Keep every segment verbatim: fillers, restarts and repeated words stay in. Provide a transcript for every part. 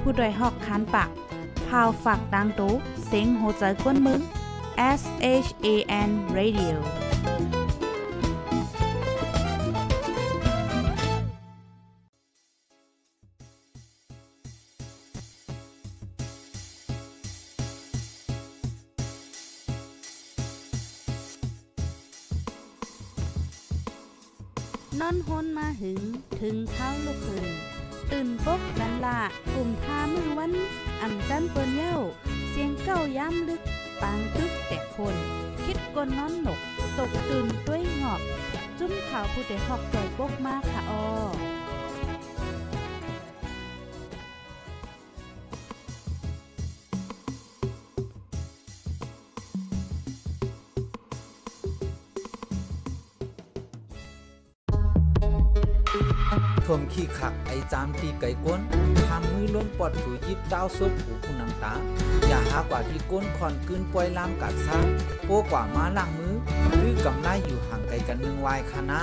ผู้ดยหอกคันปากพาวฝากดังตู้เซ็งโหใจกวนมึง S H A N Radio นอนฮนมาหึงถึงเท้าลูกหึงตื่นปกกันละกลุ่มทามือวันอ่ำจันเปิ้นเย้าเสียงเก้าย้ำลึกปางตึกแต่คนคิดกนนอนหนกตกตื่นด้วยหงอบจุ้มขาวผู้ใดหอกใจปกมากค่ะออท่วมขี้ขักไอจามตีไก่ก้นทำมือล้นปอดถูยิบดาวซบหูผู้นังตาอย่าหากว่าที่ก้นคอนกืนปล่อยลามกัดซ่าโป้กว่ามาล้างมือหรือกำไรอยู่ห่างไกลกันนึงวายคานา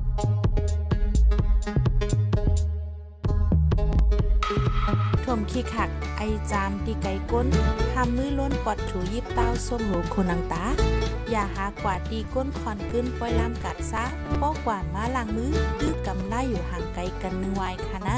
ท่วมขี้ขักไอจามตีไก่ก้นทำมือล้นปอดถูยิบดาวซบหูผู้นังตาอย่าหากว่าตีก้นคอนกึ้นปล่อยลามกัดซะป้อกว่ามาล้างมือตื้อกำไล่อยู่ห่างไกลกันนึงวายค่ะนะ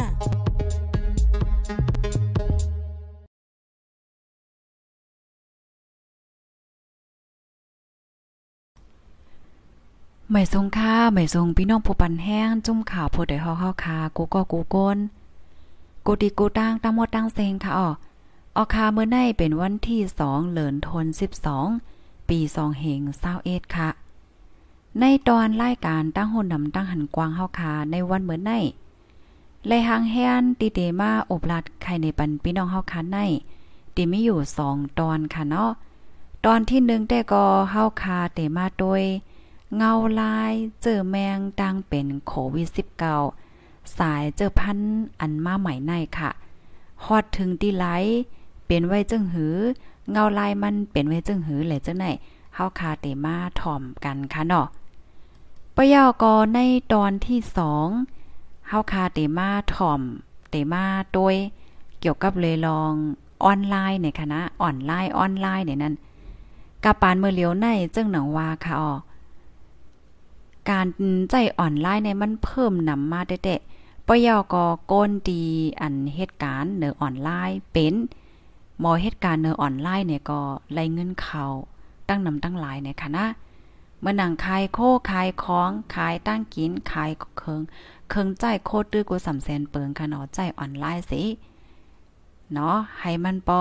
หมายทรงค่าหมายทรงพี่น้องผู้ปันแห้งจุ่มข่าวผู้ใดเฮาเฮาคากูก็กูก้นกูดีกูตั้งตั้งหมดตั้งเซงค่ะอ๋อออคาเมื่อในเป็นวันที่สองเหลินทนสิบสองปีสองเหงเศร้าเอ็ดค่ะในตอนรายการตั้งหุ่นนำตั้งหันกวางเฮาคาในวันเหมือนในเลยหางแฮนตีเตมาอบลัดไข่ในปันพี่น้องเฮาคาในตีมีอยู่สองตอนค่ะเนาะตอนที่หนึ่งแต่ก็เฮาคาเตมาโดยเงาลายเจอแมงดังเป็นโควิดสิบเก้า สายเจอพันอันมาใหม่ในค่ะฮอดถึงตีไหลเป็นไว้จึงหือเงาลายมันเป็นไว้จึงหือแหละจังไหนเฮาคาเตมาถ่อมกันค่ะเนาะปะยาวก็ในตอนที่สองเฮาคาเตมาถ่อมเตมาโดยเกี่ยวกับเลยลองออนไลน์ในคณะออนไลน์ออนไลน์เนี่ยนั่นกะปานเมื่อเลียวในจึงหนังว่าค่ะอ๋อการใจออนไลน์เนี่ยมันเพิ่มนำมาเตะๆปะยาวก็โกนดีอันเหตุการณ์เนอออนไลน์เป็นหมอเหตุการณ์เนอออนไลน์เนี่ยก็ไล่เงินเข้าตั้งนำตั้งหลายในคณะเมื่อนังขายโคขายของขายตั้งกินขายเคิงเคิงใจโคตรตื้อกูสำแสนเปิงค่ะเนาะใจออนไลน์สิเนาะให้มันปอ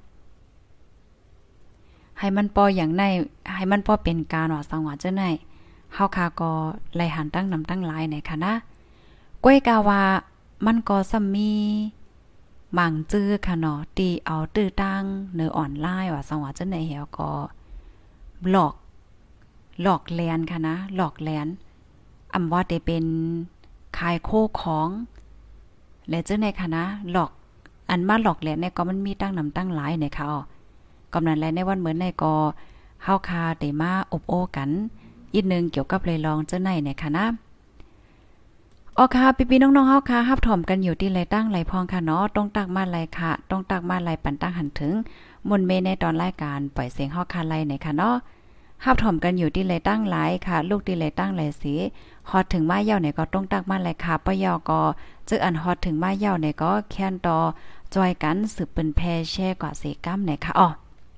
ให้มันปออย่างในให้มันปอเป็นการว่าสังว่าเจ้าไหนเฮาคาก็ไล่หันตั้งนำตั้งหลายในคณะก้วยกาว่ามันก็ซ้ำมีหมั่งจื้อค่ะเนาะตีเอาตื้อตั้งเนอออนไลน์ว่าสังว่าเจ้าไหนเฮาก็หลอกหลอกแลนค่ะนะหลอกแลนอำว่าได้เป็นขายโคของและเจ้าในค่ะนะหลอกอันมาหลอกแลนเนี่ยก็มันมีตั้งนำตั้งหลายเนี่ยค่ะอ๋อกำนั้นแลในวันเหมือนในก็เฮาคาได้มาอบโอ้กันอีกนึงเกี่ยวกับเลยลองเจ้าในเนี่ยค่ะนะอ๋อค่ะพี่ๆน้องๆเฮาค่ะรับถ่อมกันอยู่ที่ไรตั้งไรพองค่ะเนาะต้องตักมาไรค่ะต้องตักมาไรปันตั้งหันถึงมนเมในตอนรายการปล่อยเสียงเฮาคาไรเนี่ยค่ะเนาะฮับถ่อมกันอยู่ที่ไรตั้งหลายค่ะลูกที่ไรตั้งหลายสีฮอดถึงมาเย่าเนี่ยก็ต้องตักมาหลายค่ะปะยอก็เจออันฮอดถึงมาเย่าเนี่ยก็แค้นต่อจอยกันสืบเป็นแพร่แช่กว่าเสกัมเนี่ยค่ะอ๋อ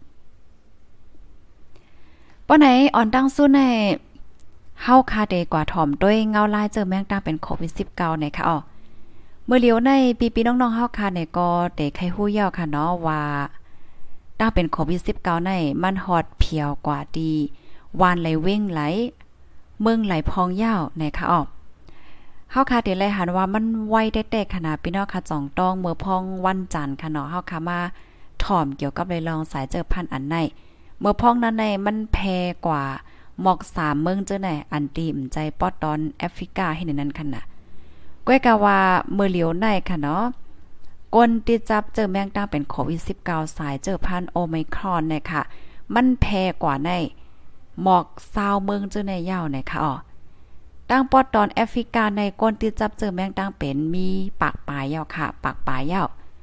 ปะไหนอ่อนตั้งสู้ในเฮาคาเดกว่าถ่อมด้วยเงาลายเจอแมงตาเป็นโควิดสิบเก้าเนี่ยค่ะอ๋อเมื่อเลียวในปีๆน้องๆเฮาคาเนี่ยก็ได้ใครฮู้ยาวค่ะเนาะว่าถ้าเป็นโควิดสิบเก้าในมันฮอดเพียวกว่าดีวานไหลเว้งไหลเมืองไหลพองยาวในค่ะออกเฮาคาเดเลยหันว่ามันไวแต๊กๆขนาดพี่น้องค่ะจ่องต้องเมื่อพองวันจันทร์ค่ะเนาะเฮาคามาถ่อมเกี่ยวกับเลยลองสายเจอพันอันในเมื่อพองนั้นในมันแพกว่าหมอกสามเมืองเจ้าไหนอันตีมใจปอดตอนแอฟริกาให้ในนั้นคั่นน่ะก้อยกะว่าเมื่อเหลียวในค่ะเนาะก้นที่จับเจอแมงดาเป็นโควิดสิบเก้าสายเจอพันโอไมครอนเนี่ยค่ะมันแพร่กว่าในหมอกซาวเมืองเจอในยาวเนี่ยค่ะอ๋อตั้งปอดตอนแอฟริกาในก้นที่จับเจอแมงดาเป็นมีปากปลายยาวค่ะปากปลายยาว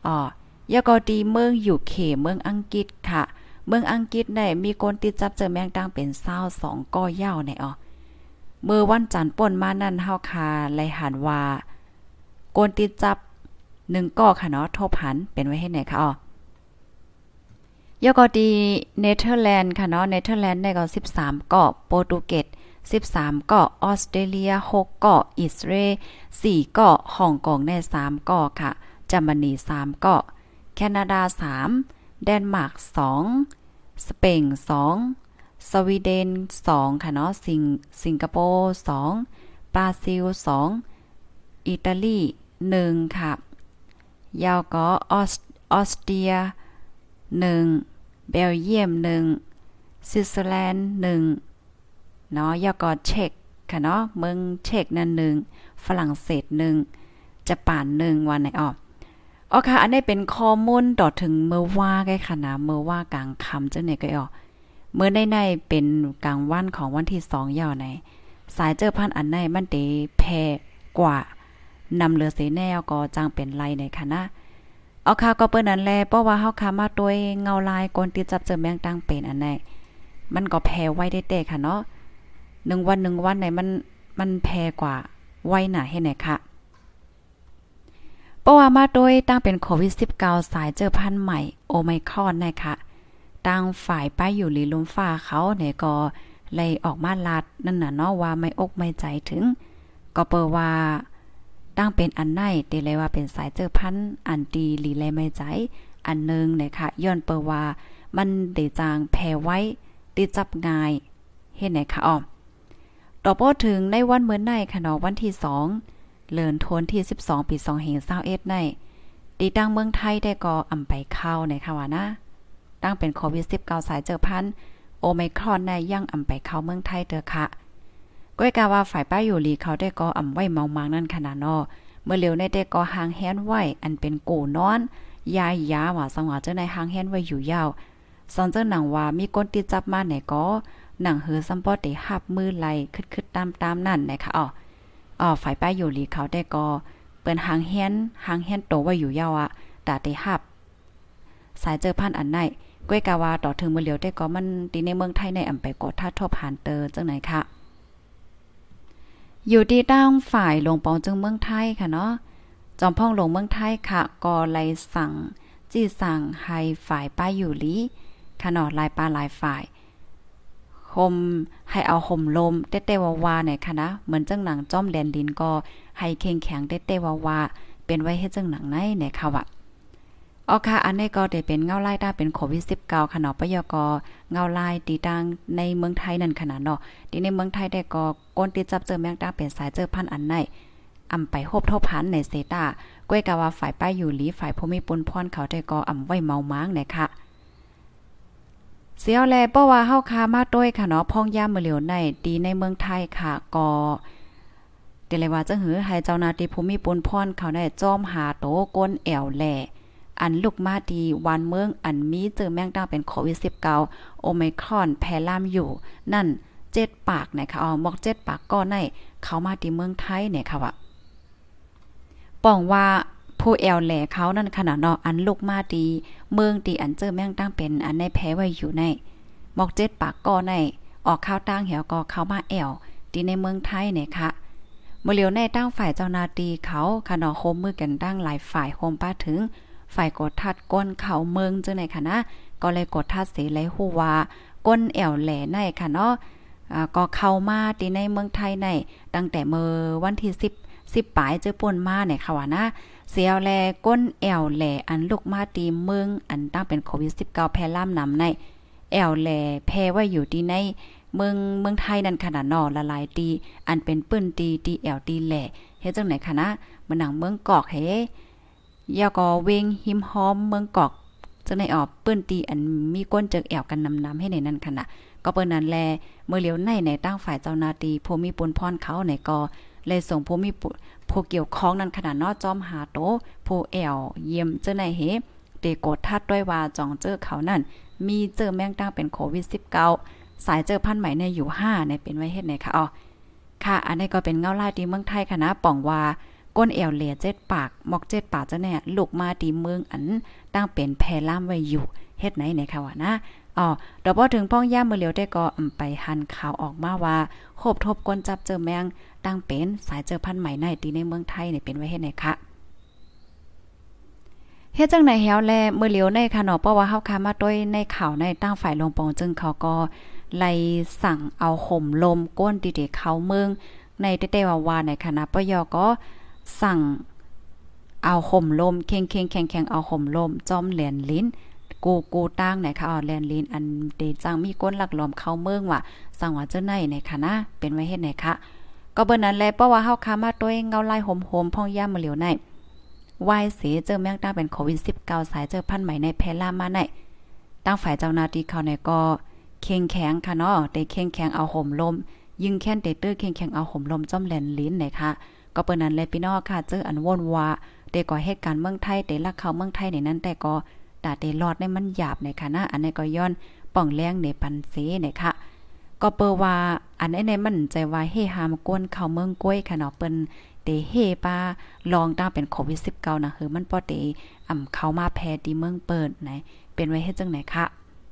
อ๋อยาก็ดีเมืองอยู่เขเมืองอังกฤษค่ะเมืองอังกฤษได้มีคนติดจับเจอแมงดังเป็นเศร้าสองก้อยาวในอ๋อเมื่อวันจันทร์ป่นมานั่นเฮาคาไลหันว่าคนติดจับหนึ่งก้อค่ะเนาะทบหันเป็นไว้ให้ไหนคะอ๋อยก็ดีเนเธอร์แลนด์ค่ะเนาะเนเธอร์แลนด์ได้ก็สิบสามเกาะโปรตุเกสสิบสามเกาะออสเตรเลียหกเกาะอิสราเอลสี่เกาะฮ่องกงได้สามเกาะค่ะเยอรมนีสามเกาะแคนาดาสามเดนมาร์กสองสเปนสองสวีเดนสองค่ะเนาะสิงสิงคโปร์สองบราซิลสองอิตาลีหนึ่งค่ะยาวก็ออสออสเตรียหนึ่งเบลเยียมหนึ่งสวิตเซอร์แลนด์หนึ่งเนาะยาวก็เช็กค่ะเนาะเมืองเช็กนั่นหนึ่งฝรั่งเศสหนึ่งญี่ปุ่นหนึ่งวันไหนออกอ๋อค่ะอันนี้เป็นข้อมูลต่อถึงเมื่อว่าไงค่ะนะเมื่อว่ากลางค่ำจังไหนก็ออกเมื่อในในเป็นกลางวันของวันที่สองยาวไหนสายเจอพันอันในมันเตแพกว่านำเรือเสแนวก็จังเป็นไรในค่ะนะเอาค่ะก็เปิ้นนั้นแลเพราะว่าเฮาคามาโดยเงาลายกนติดจับเจอแมงดังเป็นอันไหนมันก็แพ้ไว้ได้แต่ค่ะเนาะหนึ่งวันหนึ่งวันไหนมันมันแพ้กว่าไว้หนาให้ไหนค่ะเพราะว่ามาโดยตั้งเป็นโควิดสิบเก้า สายเจอพันธุ์ใหม่โอไมครอนนะคะตั้งฝ่ายป้ายอยู่ลีลมฟ้าเขาเนี่ยก็เลยออกมาลัดนั่นน่ะเนาะว่าไม่อกไม่ใจถึงก็เปิดว่าตั้งเป็นอันไหนเดเลยว่าเป็นสายเจอพันธุ์อันดีลีเลยไม่ใจอันนึงนะคะย้อนเปิดว่ามันเดจางแพ้ไว้ติดจับง่ายเฮ็ดไหนคะอ้อต่อพอถึงในวันเมื่อไหนค่ะเนาะวันที่สองเลินทนที่สิบสองปีสองพันยี่สิบเอ็ดในตีตั้งเมืองไทยได้ก็อำไปเข้าในค่ะว่านะตั้งเป็นโควิดสิบเก้า สายเจอพันธุ์โอไมครอนในยังอำไปเข้าเมืองไทยเด้อค่ะก้อยกาว่าฝ่ายป้าอยู่ลีเขาได้ก็อำไว้เมามางนั่นขนาดเนาะเมื่อเร็วในได้ก็หางแฮนไว้อันเป็นกูนอนยายยาว่าสังว่าเจ้าในหางแฮนไว้อยู่ยาวสอนเจ้าหนังว่ามีคนติดจับมาไหนก็หนังหือซัมปอได้หับมือไหลคึดๆตามๆนั่นนะคะอ๋ออ๋อฝ่ายป้าอยู่ลีเขาได้ก็เปิ้นหางแฮนหางแฮนโตไว้อยู่ยาวอ่ะตาได้หับสายเจอพันอันไหนก้อยกาว่าต่อถึงเมื่อเร็วได้ก็มันดีในเมืองไทยในอำไปกดท่าทบหันเตอจังไหนค่ะอยู่ที่ตั้งฝ่ายลงปองจึงเมืองไทยค่ะเนาะจอมพ่องลงเมืองไทยค่ะก็ไล่สั่งจี้สั่งให้ฝ่ายป้ายอยู่ลีค่ะเนาะลายปลาหลายฝ่ายห่มให้เอาห่มลมเต้ๆวาๆหน่อยค่ะนะเหมือนจังหนังจ้อมแดนดินก็ให้เข่งแข็งเต้ๆวาๆเป็นไว้ให้จังหนังในเนี่ยค่ะว่าอ๋อค่ะอันนี้ก็ได้เป็นเงาลายได้เป็นโควิดสิบเก้าค่ะเนาะปยกเงาลายตีดังในเมืองไทยนั่นขนาดเนาะที่ในเมืองไทยได้ก็ก้นติดจับเจอแมงดาเป็นสายเจอพันอันไหนอำไปโฮบเท่าพันในเซตาก้อยกะว่าฝ่ายป้ายอยู่ลีฝ่ายภูมิปนพรเขาได้ก็อำไว้เมาม้างเนี่ยค่ะเสียวแลเพราะว่าเฮาคามาด้วยค่ะเนาะพ่องย่ามมื้อเหลียวในดีในเมืองไทยค่ะก็เดเลยว่าจังหือให้เจ้าหน้าที่ภูมิปนพรเขาได้จ้อมหาโตก้นแอวแลอันลูกมาดีวันเมืองอันมีเจอแมงดาเป็นโควิดสิบเก้าโอไมครอนแพร่ล่ามอยู่นั่นเจ็ดปากนะคะอ๋อหมอกเจ็ดปากก็ในเขามาที่เมืองไทยเนี่ยค่ะว่าป้องว่าผู้แอลแหล่เขานั่นขนาดเนาะอันลูกมาดีเมืองดีอันเจอแมงดังเป็นอันในแพ้ไว้อยู่ในหมอกเจ็ดปากก็ในออกข้าวตั้งเหี่ยวก็เข้ามาแอลดีในเมืองไทยเนี่ยค่ะเมื่อเหลียวในตั้งฝ่ายเจ้าหน้าที่เขาขนาดโฮมมือกันตั้งหลายฝ่ายโฮมป้าถึงฝ่ายกดทัดก้นเขาเมืองจังไหนค่ะนะก็เลยกดทัดเสเลยฮู้ว่าก้นแอวแหล่ในค่ะเนาะอ่าก็เข้ามาที่ในเมืองไทยในตั้งแต่เมื่อวันที่สิบ สิบปลายเจอป่นมาเนี่ยค่ะว่านะเสียวแลก้นแอวแหล่อันลูกมาตีเมืองอันตั้งเป็นโควิดสิบเก้าแพร่ล่ามนำในแอวแหล่แพร่ไว้อยู่ที่ในเมืองเมืองไทยนั่นขนาดนอละลายตีอันเป็นปื้นตีตีแอวตีแหล่เฮ็ดจังไหนค่ะนะมันหนังเมืองกอกเฮยาก็เวงหิมหอมเมืองกอกจังไหนออกปื้นตีอันมีก้นเจอแอวกันนำๆให้ในนั้นค่ะนะก็เปิ้นนั้นแลเมื่อเหลียวในในตั้งฝ่ายเจ้าหน้าที่ผู้มีปุนพรเขาในก็เลยส่งผู้มีผู้เกี่ยวข้องนั้นขนาดนอจอมหาโตผู้แอวเยี่ยมเจ้าไหนเฮเตกดทัดด้วยว่าจองเจอเขานั่นมีเจอแมงตั้งเป็นโควิดสิบเก้าสายเจอพันธุ์ใหม่ในอยู่ห้าในเป็นไว้เฮ็ดไหนคะอ๋อค่ะอันนี้ก็เป็นเงาลายที่เมืองไทยค่ะนะป่องว่าก้นแอวเหลียเจ็ดปากหมอกเจ็ดปากจะแน่ลูกมาตีเมืองอันตั้งเป็นแพร่ามไว้อยู่เฮ็ดไหนไหนค่ะว่านะอ๋อดอกบ่ถึงป้องย่ามมื้อเหลียวได้ก็อำไปหันข่าวออกมาว่าโคบทบก้นจับเจอแมงตั้งเป็นสายเจอพันธุ์ใหม่ในตีในเมืองไทยเนี่ยเป็นไว้เฮ็ดไหนคะเฮ็ดจังไหนแฮวแลมื้อเหลียวในค่ะเนาะเพราะว่าเฮาคามาด้วยในข่าวในตั้งฝ่ายลงปองจึงเขาก็ไล่สั่งเอาห่มลมก้นติๆเข้าเมืองในเต้ๆว่าๆในคณะปยก็สั่งเอาห่มลมเค็งๆแข็งๆเอาห่มลมจอมแหลนลิ้นกูกูตั้งไหนค่ะอ๋อแลนลิ้นอันเดจังมีก้นหลักหลอมเข้าเมืองว่าสั่งว่าเจ้าไหนในคณะเป็นไว้เฮ็ดไหนคะก็เบิ่นนั้นแลเพราะว่าเฮาคามาด้วยเงาลายห่มๆพ่องย่ามมื้อเหลียวในวายเสเจอแมงตั้งเป็นโควิดสิบเก้าสายเจอพันธุ์ใหม่ในแพร่ล่ามาในตั้งฝ่ายเจ้าหน้าที่เขาเนี่ยก็เข่งแข็งค่ะเนาะได้เข่งแข็งเอาห่มลมยิงแค้นเตเตอร์เข่งแข็งเอาห่มลมจ้อมแหลนลิ้นไหนค่ะก็เปิ้นนั้นแลพี่น้องค่ะเจออันว่นว่าได้ก่อเหตุการณ์เมืองไทยได้ลักเข้าเมืองไทยในนั้นแต่ก็ดาได้รอดในมันหยาบในค่ะนะอันนี้ก็ย้อนป่องแรงในปันเสในค่ะก็เปิ้ว่าอันนี้ในมันใจว่าเฮหามกวนเข้าเมืองก้วยค่ะเนาะเปิ้นเตเฮปาลองตั้งเป็นโควิดสิบเก้านะคือมันบ่ได้อ่ำเข้ามาแพร่ที่เมืองเปิดไหนเป็นไว้เฮ็ดจังไหนคะ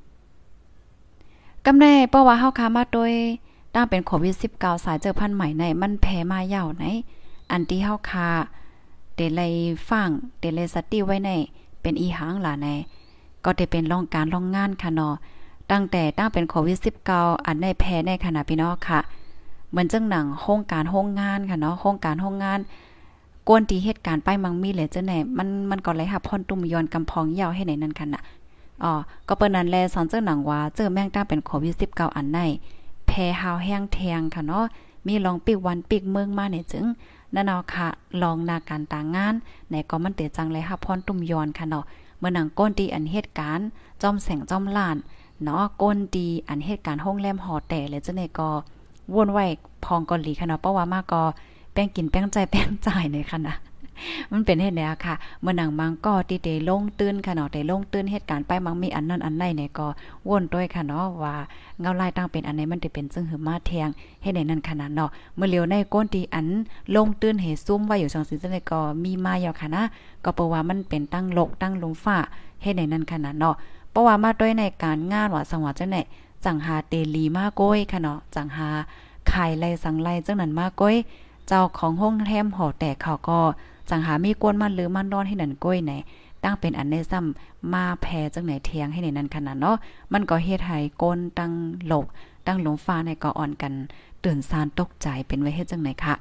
กำแน่เพราะว่าเฮาคามาโดยตั้งเป็นโควิดสิบเก้าสายเจอพันธุ์ใหม่ในมันแพร่มายาวไหนอันที่เฮาคาเดลัยฟังเดลัยสติไว้ในเป็นอีหังล่ะในก็ได้เป็นรองการรองงานค่ะเนาะตั้งแต่ตั้งเป็นโควิดสิบเก้าอันในแพร่ในขณะพี่น้องค่ะเหมือนจังหนังโครงการโรงงานค่ะเนาะโครงการโรงงานกวนที่เหตุการณ์ไปมังมีเลยจังไหนมันมันก็เลยค่ะพรตุ่มย้อนกำพองยาวให้ไหนนั่นค่ะน่ะอ๋อก็เปิ้นนั้นแลสอนเจ้าหนังว่าเจอแม่งตั้งเป็นโควิดสิบเก้าอันในแพร่ฮาวแห้งแทงค่ะเนาะมีลองปีกวันปีกเมืองมาเนี่ยจึงนั่นเอาค่ะลองนาการต่างงานไหนก็มันเตจังเลยค่ะพรตุ่มย้อนค่ะเนาะเมื่อหนังก้นตีอันเหตุการณ์จอมแสงจอมล้านเนาะก้นตีอันเหตุการณ์โรงแรมหอแต่เลยจังไหนก็วนไว้พองเกาหลีค่ะเนาะเพราะว่ามาก็แป้งกินแป้งใจแป้งจ่ายในค่ะนะมันเป็นเฮ็ดแนวค่ะเมื่อหนังบางก็ที่ได้ลงตื้นค่ะเนาะได้ลงตื้นเหตุการณ์ไปมังมีอันนั้นอันใดเนี่ยก็วนด้วยค่ะเนาะว่าเงาลายตั้งเป็นอันไหนมันได้เป็นซึ่งหือมาแทงเฮ็ดในนั้นขนาดเนาะเมื่อเลียวในก้นที่อันลงตื้นเหซุ่มไว้อยู่จังซี่จังได๋ก็มีมาอยู่ค่ะนะก็เพราะว่ามันเป็นตั้งโลกตั้งลงฟ้าเฮ็ดในนั้นขนาดเนาะเพราะว่ามาด้วยในการงานว่าสังว่าจังได๋จังหาเตลีมาโกยค่ะเนาะจังหาขายไล่สังไล่จังนั้นมาก้อยเจ้าของโรงแรมหอแตกเขาก็จังหามีกวนมันหรือมันนอนให้นั่นก้อยไหนตั้งเป็นอันในซ้ำมาแพจังไหนเทียงให้ในนั้นขนาดเนาะมันก็เฮ็ดให้ก้นตั้งหลกตั้งหลงฟ้าในก็อ่อนกันตื่นซานตกใจเป็นไว้เฮ็ดจังไหนคะ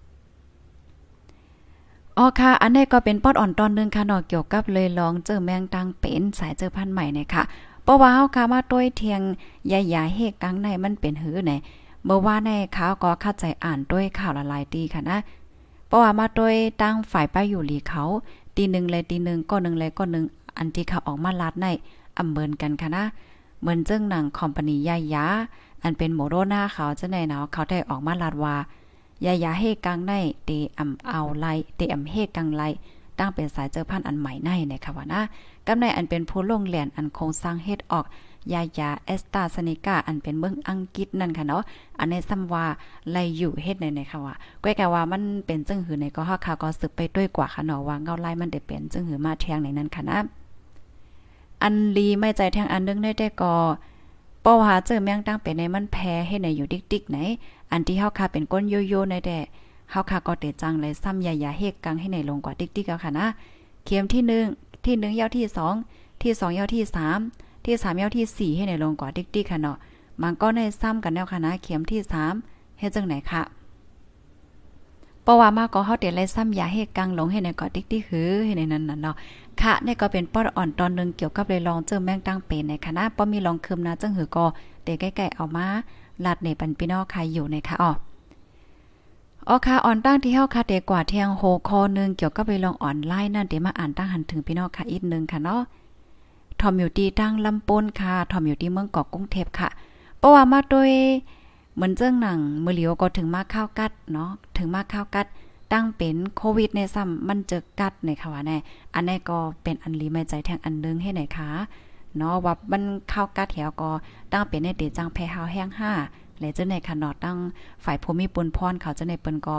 อ๋อค่ะอันนี้ก็เป็นปอดอ่อนตอนนึงค่ะเนาะเกี่ยวกับเลยลองเจอแมงตังเป็นสายเจอพันธุ์ใหม่เนี่ยค่ะเพราะว่าเฮาค่ะมาต้วยเทียงยายๆเฮกกังในมันเป็นหือไหนเมื่อว่าในข่าวก็เข้าใจอ่านด้วยข่าวละลายตีค่ะนะเพราะว่ามาด้วยตั้งฝ่ายไปอยู่หลีเขาตีหนึ่งเลยตีหนึ่งก็หนึ่งเลยก็หนึ่งอันที่เขาออกมาลัดในอำเมินกันค่ะนะเหมือนเจ้งหนังคอมพานียายาอันเป็นโมโรนาเขาจะในเนาะเขาได้ออกมาลัดว่ายายาเฮกังในเตอำเอาไลเตอำเฮกังไลตั้งเป็นสายเจอพันธุ์อันใหม่ในในค่ะว่านะกำในอันเป็นผู้ลงแหลนอันโครงสร้างเฮ็ดออกยายาเอสตาเซเนกาอันเป็นเมืองอังกฤษนั่นค่ะเนาะอันนี้ซ้ำว่าไลอยู่เฮ็ดในในค่ะว่าก้อยกะว่ามันเป็นจึงหือในก็ฮาค่ะก็สืบไปด้วยกว่าค่ะเนาะว่าเงาไล่มันได้เป็นจึงหือมาแทงในนั้นค่ะนะอันลีไม่ใจแทงอันนึงได้แต่ก็ป้อหาเจอแมงตั้งเป็นในมันแพ้ให้ในอยู่ดิกๆไหนอันที่เฮาค่ะเป็นก้นโยโย่ในแต่เฮาค่ะก็เตจังเลยซ้ำยายาเฮกกังให้ในลงกว่าดิกๆแล้วค่ะนะเข็มที่หนึ่งที่หนึ่งยาวที่สองที่สองยาวที่สามที่สามยาวที่สี่ให้ในลงกว่าดิกดิกค่ะเนาะมันก็ในซ้ำกันแล้วค่ะนะเข็มที่สามเฮ็ดจังไหนคะเพราะว่ามาก็เฮาเตไล่ซ้ำยาเฮ็ดกังลงให้ในกว่าดิกดิกหือให้ในนั้นน่ะเนาะค่ะนี่ก็เป็นปอดอ่อนตอนนึงเกี่ยวกับเลยลองเจอแมงตั้งเป็นในคณะบ่มีลองคืมนะจังหือก็เตใกล้ๆเอามาลัดในปันพี่น้องใครอยู่ในค่ะอ๋ออ๋อค่ะอ่อนตั้งที่เฮาค่ะเตกว่าเที่ยงโหคอนึงเกี่ยวกับเลยลองออนไลน์นั่นเดี๋ยวมาอ่านตั้งหันถึงพี่น้องค่ะอีกนึงค่ะเนาะทอมอยู่ที่ตั้งลำปนค่ะทอมอยู่ที่เมืองเกาะกรุงเทพค่ะเพราะว่ามาโดยเหมือนเจิ้งหนังมื้อเหลียวก็ถึงมาข้าวกัดเนาะถึงมาข้าวกัดตั้งเป็นโควิดในซ้ำมันเจอกัดในค่ะว่าแน่อันนี้ก็เป็นอันลีไม่ใจแทงอันนึงให้ไหนคะเนาะว่ามันข้าวกัดแถวก็ตั้งเป็นในเตจังแพฮาวแห้งห้าและเจ้าในค่ะเนาะตั้งฝ่ายภูมิปุนพรเขาเจ้าในเปิ้นก็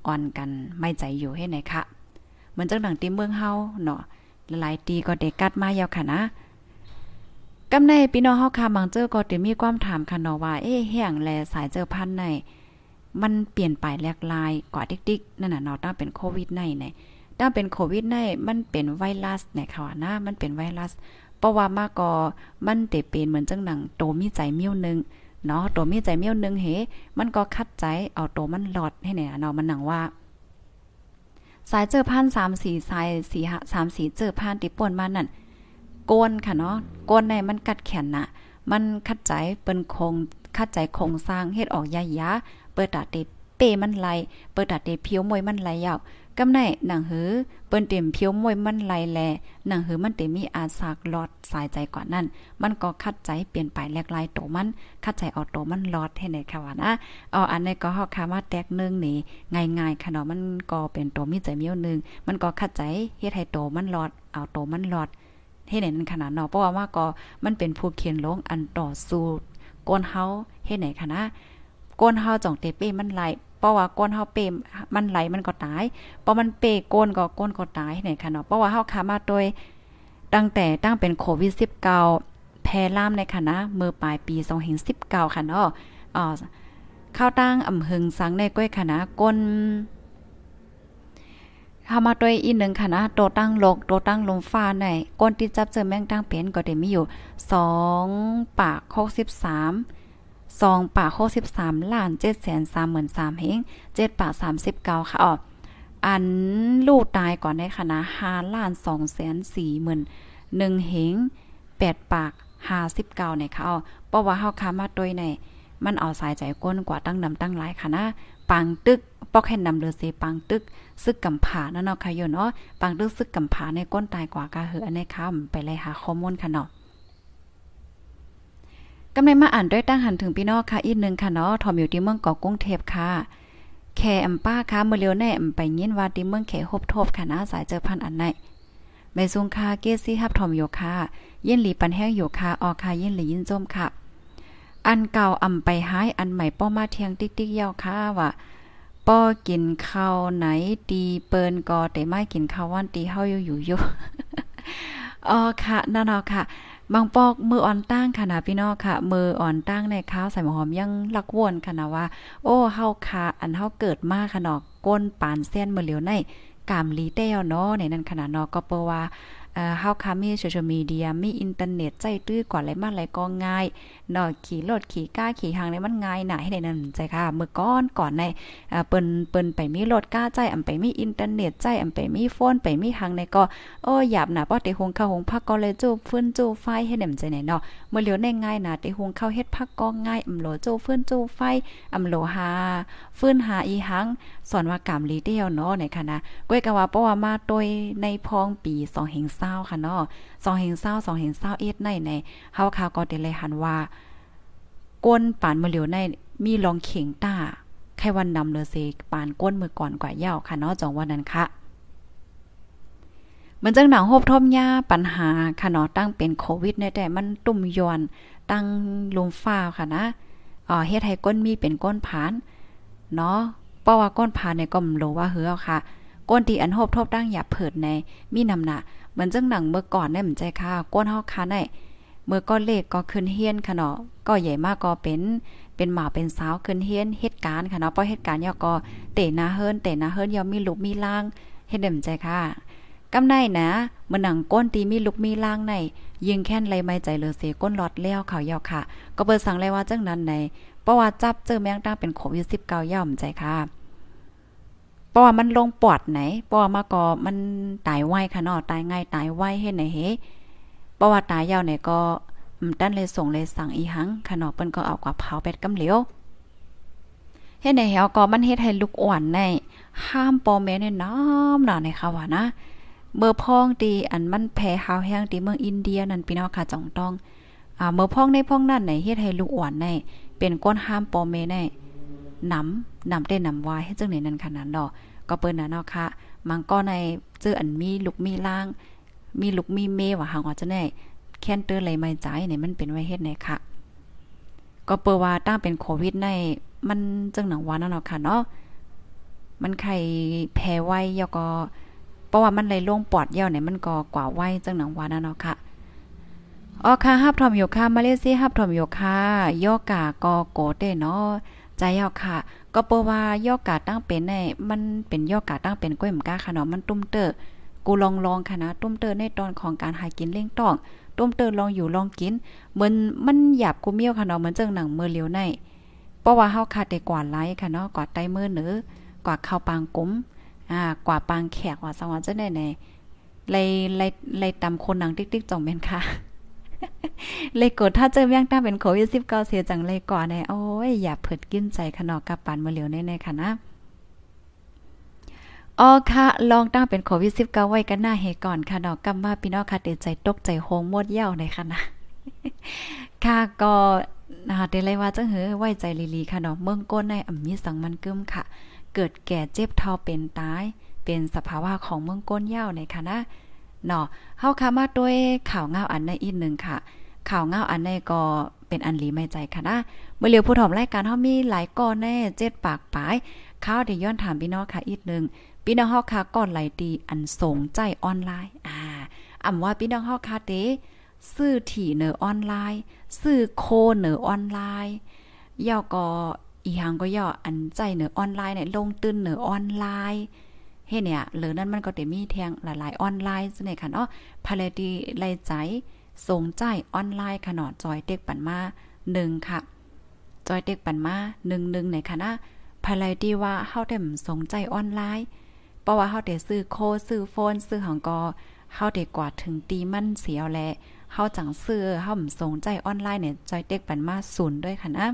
อ่อนกันไม่ใจอยู่ให้ไหนคะเหมือนจังหนังตีเมืองเฮาเนาะหลายตีก็เด็กกัดมายาวค่ะนะกำในพี่น้องเฮาค่ะบางเจอก็ได้มีความถามค่ะเนาะว่าเอ๊ะแห้งแลสายเจอพันธุ์ไหนมันเปลี่ยนไปแหลกลายกว่าดิกๆนั่นน่ะเนาะถ้าเป็นโควิดในไหนถ้าเป็นโควิดในมันเป็นไวรัสในค่ะนะมันเป็นไวรัสเพราะว่ามาก็มันได้เป็นเหมือนจังหนังโตมีใจเมี้ยวนึงเนาะโตมีใจเมี้ยวนึงเฮมันก็คัดใจเอาโตมันหลอดให้เนี่ยเนาะมันหนังว่าสายเจอพันสามสี่สายสี่สามสี่เจอพันติป่วนมานั่นโกนค่ะเนาะโกนในมันกัดแขนน่ะมันคัดใจเปิ้นคงคัดใจโครงสร้างเฮ็ดออกยายาเปิดตาเตเป้มันไหลเปิดตาเตเพียวมวยมันไหลยาวกำไนหนังหือเปิ้นเต็มเพียวมวยมันไหลแลหนังหือมันเต็มมีอาสากหลอดสายใจกว่านั้นมันก็คัดใจเปลี่ยนไปแลกลายโตมันคัดใจเอาโตมันหลอดให้ไหนค่ะว่านะเอาอันนี้ก็เฮาคามาแตกนึงนี่ง่ายๆค่ะเนาะมันก็เป็นโตมีใจเมียวนึงมันก็คัดใจเฮ็ดให้โตมันหลอดเอาโตมันหลอดให้ไหนนั้นขนาดเนาะเพราะว่าว่าก็มันเป็นผู้เขียนลงอันต่อสู้ก้นเฮาเฮ็ดไหนค่ะนะก้นเฮาจ่องเตเป้มันไหลเพราะว่าก้นเฮาเปมมันไหลมันก็ตายเพราะมันเปก้นก็ก้นก็ตายไหนค่ะเนาะเพราะว่าเฮาขามาโดยตั้งแต่ตั้งเป็นโควิดสิบเก้าแพร่ล่ามในค่ะนะเมื่อปลายปีสองพันสิบเก้าค่ะเนาะอ่อข้าวตั้งอำหึงสังในก้อยค่ะนะก้นเฮามาโดยอีกนึงค่ะนะโตตั้งโลกโตตั้งลมฟ้าในก้นที่จับเจอแมงตั้งเป็นก็ได้มีอยู่สองปากหกสิบสามสองป่าหกสิบสามล้านเจ็ดแสนสามหมื่นสามเฮงเจ็ดป่าสามสิบเก้าค่ะอ๋ออันลูกตายก่อนได้ค่ะนะห้าล้านสองแสนสี่หมื่นหนึ่งเฮงแปดปากห้าสิบเก้าเนี่ยค่ะอ๋อเพราะว่าเฮาค้ามาโดยในมันเอาสายใจก้นกว่าตั้งนำตั้งหลายค่ะนะปังตึกปอกให้นำเลือเสปังตึกซึกกำผานั่นเนาะค่ะอยู่เนาะปังตึกซึกกำผาในก้นตายกว่ากะเหออันนี้ค่ะไปเลยหาข้อมูลค่ะเนาะกำลังมาอ่านด้วยตั้งหันถึงพี่น้องค่ะอีกนึงค่ะเนาะทอมอยู่ที่เมืองเกาะกรุงเทพค่ะแค่อำป้าค่ะเมื่อเร็วแน่อำไปยินว่าที่เมืองแขฮบทบค่ะนะสายเจอพันอันไหนแม่ซุงค่ะเกซี่ฮับทอมอยู่ค่ะยินหลีปันแห้งอยู่ค่ะออค่ะยินหลียินจมค่ะอันเก่าอำไปหายอันใหม่ป้อมาเทียงติ๊กๆยาวค่ะว่าป้อกินข้าวไหนตีเปิ้นก็แต่ไม่กินข้าววันตีเฮาอยู่อยู่อยู่อ๋อค่ะนั่นเนาะค่ะบางปอกมืออ่อนตั้งค่ะนะพี่น้องค่ะมืออ่อนตั้งในข้าวใส่หอมยังลักวนค่ะนะว่าโอ้เฮาค่ะอันเฮาเกิดมาค่ะเนาะก้นปานเส้นมื้อเหลียวในกามลีเต้วเนาะในนั้นขนาดเนาะก็เปว่าเอ่อเฮาค่ะมีโซเชียลมีเดียมีอินเทอร์เน็ตใจตื้อกว่าหลายมาหลายก็ง่ายเนาะขี่รถขี่ก้าขี่ทางนี่มันง่ายน่ะให้ในนั้นใจค่ะเมื่อก่อนก่อนในเอ่อเปิ้นเปิ้นไปมีรถก้าใจอำไปมีอินเทอร์เน็ตใจอำไปมีโฟนไปมีทางในก็โอ้หยาบน่ะบ่ได้หุงข้าวหุงผักก็เลยจูบฟื้นจูไฟให้แหนมใจไหนเนาะเมื่อเหลียวในง่ายน่ะได้หุงข้าวเฮ็ดผักก็ง่ายอำโหลจูฟื้นจูไฟอำโหลหาฟื้นหาอีหังสอนว่ากามลีเดียวเนาะในค่ะนะก้อยก็ว่าเพราะว่ามาโดยในพองปีสองพันยี่สิบค่ะเนาะสองพันยี่สิบ สองพันยี่สิบเอ็ดในในเฮาข่าวก็ได้เลยหันว่าก้นปานมื้อเหลียวในมีรองเข่งต้าไขวันนำเลอเซปานก้นมือก่อนกว่ายาวค่ะเนาะจองว่านั้นค่ะเหมือนจังหนังโฮบทมยาปัญหาค่ะเนาะตั้งเป็นโควิดในแต่มันตุ่มย้อนตั้งลมฟ้าค่ะนะเอ่อเฮ็ดให้ก้นมีเป็นก้นผานเนาะเพราะว่าก้นผานเนี่ยก็บ่รู้ว่าเหือค่ะก้นที่อันโฮบทบตั้งหยาบเผิดในมีน้ำหนักเหมือนจังหนังเมื่อก่อนเนี่ยเหมือนใจค่ะก้นเฮาค่ะได้เมื่อก็เลขก็ขึ้นเฮียนค่ะเนาะก็ใหญ่มากก็เป็นเป็นหมาเป็นสาวขึ้นเฮียนเหตุการณ์ค่ะเนาะเพราะเหตุการณ์ยอก็เตะหน้าเฮิรนเตะหน้าเฮิรนยอมีลูกมีล่างเฮ็ดได้เหมือนใจค่ะกำไนนะเมื่อหนังก้นตีมีลูกมีล่างในยิงแค้นไรไม่ใจเลยเสียก้นหลอดแล้วเขายาวค่ะก็เปิดสั่งเลยว่าจังนั้นในเพราะว่าจับเจอแมงตั้งเป็นโควิดสิบเก้าย่อมใจค่ะเพราะว่ามันลงปอดไหนเพราะว่ามาก็มันตายไวค่ะเนาะตายง่ายตายไวเฮ็ดไหนเฮเพราะว่าตายยาวเนี่ยก็ตั้นเลยส่งเลยสั่งอีหังค่ะเนาะเปิ้นก็เอากว่าเผาเป็ดกำเหลียวเฮ็ดไหนเฮาก็มันเฮ็ดให้ลูกอ่อนในห้ามปอแม่ในน้ำน่ะในค่ะว่านะเมื่อพ้องตีอันมันแพ้หาวแห้งตีเมืองอินเดียนั่นพี่น้องค่ะจ่องต้องอ่าเมื่อพ้องในพ้องนั่นไหนเฮ็ดให้ลูกอ่อนในเป็นก้นห้ามปอแม่ในน้ำน้ำได้น้ำวายให้จังไหนนั่นขนาดดอกก็เปิ้นน่ะเนาะค่ะมันก็ในเจออันมีลูกมีล่างมีลูกมีเมว่าหางว่าจะได้แค้นเตือนเลยไม่จ่ายเนี่ยมันเป็นไว้เฮ็ดไหนค่ะก็เปิ้นว่าตั้งเป็นโควิดในมันจังหนังว่านั่นเนาะค่ะเนาะมันไข่แพ้ไว้ยอก็เพราะว่ามันเลยลงปอดเย่าเนี่ยมันก็กว่าไว้จังหนังว่านั่นเนาะค่ะอ๋อค่ะฮับทอมอยู่ค่ะมาเลเซียฮับทอมอยู่ค่ะยอกาก็โกเต้เนาะใจเอาค่ะก็เพราะว่ายอกาตั้งเป็นในมันเป็นยอกาตั้งเป็นก้อยหมก้าค่ะเนาะมันตุ้มเตอกูลองลองค่ะนะตุ้มเตอในตอนของการหากินเล่งต้องตุ้มเตอลองอยู่ลองกินเหมือนมันหยาบกูเมียวค่ะเนาะเหมือนจังหนังมือเหลียวในเพราะว่าเฮาคาดได้กว่าไลค่ะเนาะกว่าไต้มือเหนือกว่าข้าวปางกุ้มอ่ากว่าปางแขกว่าสวรรค์จะได้ไหนเลยเลยเลยตำคนหนังติ๊กๆจ่องแม่นค่ะเลยกดถ้าเจอเมี่ยงต้าเป็นโควิดสิบเก้าเสียจังเลยกว่าแน่โอ้ยอย่าเผิดกินใจขนอกับปานมือเหลียวแน่ๆค่ะนะอ๋อค่ะลองตั้งเป็นโควิดสิบเก้าไว้กันหน้าเฮก่อนค่ะดอกกำมาพี่น้องค่ะเตใจตกใจโฮงหมดเหี่ยวในค่ะนะค่ะก็นะคะเดเลยว่าจังหือไว้ใจลีๆค่ะเนาะเมืองก้นในอ่ำมีสังมันกึ้มค่ะเกิดแก่เจ็บเฒ่าเป็นตายเป็นสภาวะของเมืองก้นเหี่ยวในค่ะนะเนาะเฮาค่ะมาด้วยข่าวเงาอันในอีกนึงค่ะข่าวเงาอันในก็เป็นอันลีไม่ใจค่ะนะเมื่อเร็วผู้ถอมรายการเฮามีหลายก้อนแน่เจ็ดปากปลายข่าวที่ย้อนถามพี่น้องค่ะอีกนึงพี่น้องเฮาค่ะก่อนไหลดีอันสงใจออนไลน์อ่าอำว่าพี่น้องเฮาค่ะเด้ซื้อถี่เนอออนไลน์ซื้อโคเนอออนไลน์ย่อก็อีหังก็ย่ออันใจเนอออนไลน์เนี่ยลงตื้นเนอออนไลน์เฮ็ดเนี่ยเหลือนั้นมันก็ได้มีแทงหลายๆออนไลน์จังได๋ค่ะเนาะภายดีไล่ใจสงใจออนไลน์ค่ะเนาะจอยเต็กปันมาหนึ่งค่ะจอยเต็กปันมาหนึ่ง หนึ่งไหนค่ะนะภายดีว่าเฮาได้สงใจออนไลน์เพราะว่าเฮาได้ซื้อโคซื้อโฟนซื้อของก็เฮาได้กว่าถึงตีมันเสียวแลเฮาจังซื้อเฮาสนใจออนไลน์เนี่ยจอยเต็กปันมาศูนย์ด้วยค่ะนะ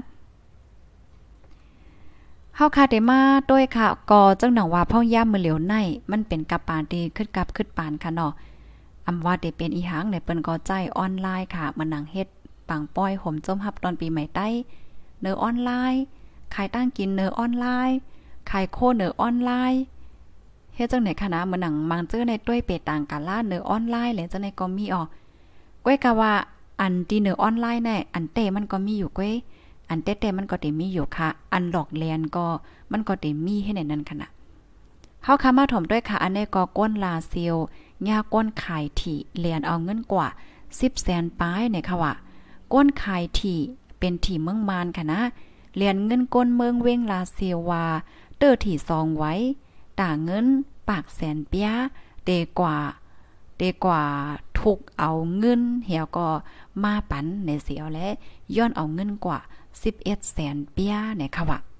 เฮาคาได้มาด้วยค่ะก็จังหนังว่าพ่อย่ามมือเหลียวในมันเป็นกับปานดีขึ้นกับขึ้นปานค่ะเนาะอำว่าได้เป็นอีหังเนี่ยเปิ้นก็ใจออนไลน์ค่ะมันหนังเฮ็ดปังป้อยห่มจมฮับตอนปีใหม่ใต้เนอออนไลน์ขายตั้งกินเนอออนไลน์ขายโคเนอออนไลน์เฮ็ดจังไหนค่ะนะมันหนังมังเจอในด้วยเปต่างกันล่าเนอออนไลน์แหละจังได๋ก็มีอ๋อก้อยกะว่าอันที่เนอออนไลน์แน่อันเตมันก็มีอยู่ก้อยอันเต้ๆมันก็ได้มีอยู่ค่ะอันหลอกแลนก็มันก็ได้มีให้ในนั้นค่ะนะเฮาค่ะมาถมด้วยค่ะอันนี้ก็ก้นลาเซียวย่าก้นขายที่แลนเอาเงินกว่าสิบแสนปลายเนี่ยค่ะว่าก้นขายที่เป็นที่เมืองมานค่ะนะแลนเงินก้นเมืองเว้งลาเซียวว่าเต้อที่ซองไว้ต่าเงินปากแสนเปียเดกว่าเดกว่าทุกเอาเงินเหี่ยวก็มาปันในเสียวและย้อนเอาเงินกว่าสิบเอ็ดแสนเปียเนี่ยค่ะว่า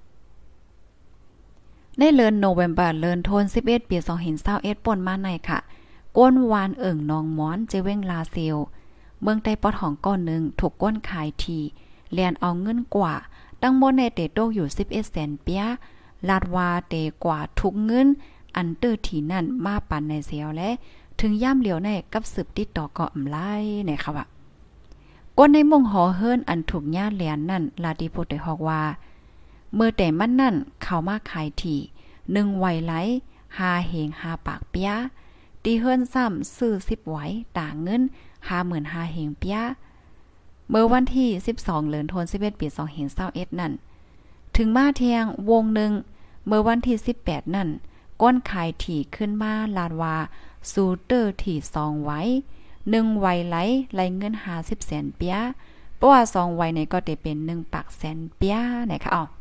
ได้เลินโนเวมเบอร์เลินโทนสิบเอ็ดปีสองพันยี่สิบเอ็ดป่นมาในค่ะก้นวานเอิ่งนองม้อนเจเว้งลาเซียวเมืองใต้ปอดของก้อนนึงถูกก้นขายทีแลนเอาเงินกว่าตั้งหมดในเตโตอยู่สิบเอ็ดแสนเปียลาดว่าเตกว่าทุกเงินอันเตอร์ที่นั่นมาปันในเสียวและถึงย่ามเหลียวในกับสืบติดต่อก็อำไล่เนี่ยค่ะว่าก้นในมงหอเฮิรนอันถูกญาติแลนนั่นลาดีโพได้ฮอกว่าเมื่อแต่มันนั่นเข้ามาขายที่หนึ่งไหวไหลหาเหงหาปากเปียตีเฮิรนซ้ำซื้อสิบไหวต่างเงินห้าหมื่นห้าเหงเปียเมื่อวันที่สิบสองเดือนธันวาคมปีสองพันยี่สิบเอ็ดนั่นถึงมาเที่ยงวงหนึ่งเมื่อวันที่สิบแปดนั่นก้นขายถี่ขึ้นมาลาดว่าซูเตอร์ที่สองไว้หนึ่งไวไหลไหลเงินห้าสิบแสนเปียเพราะว่าสองไวในก็ได้เป็นหนึ่งปากแสนเปียนะคะอ๋อ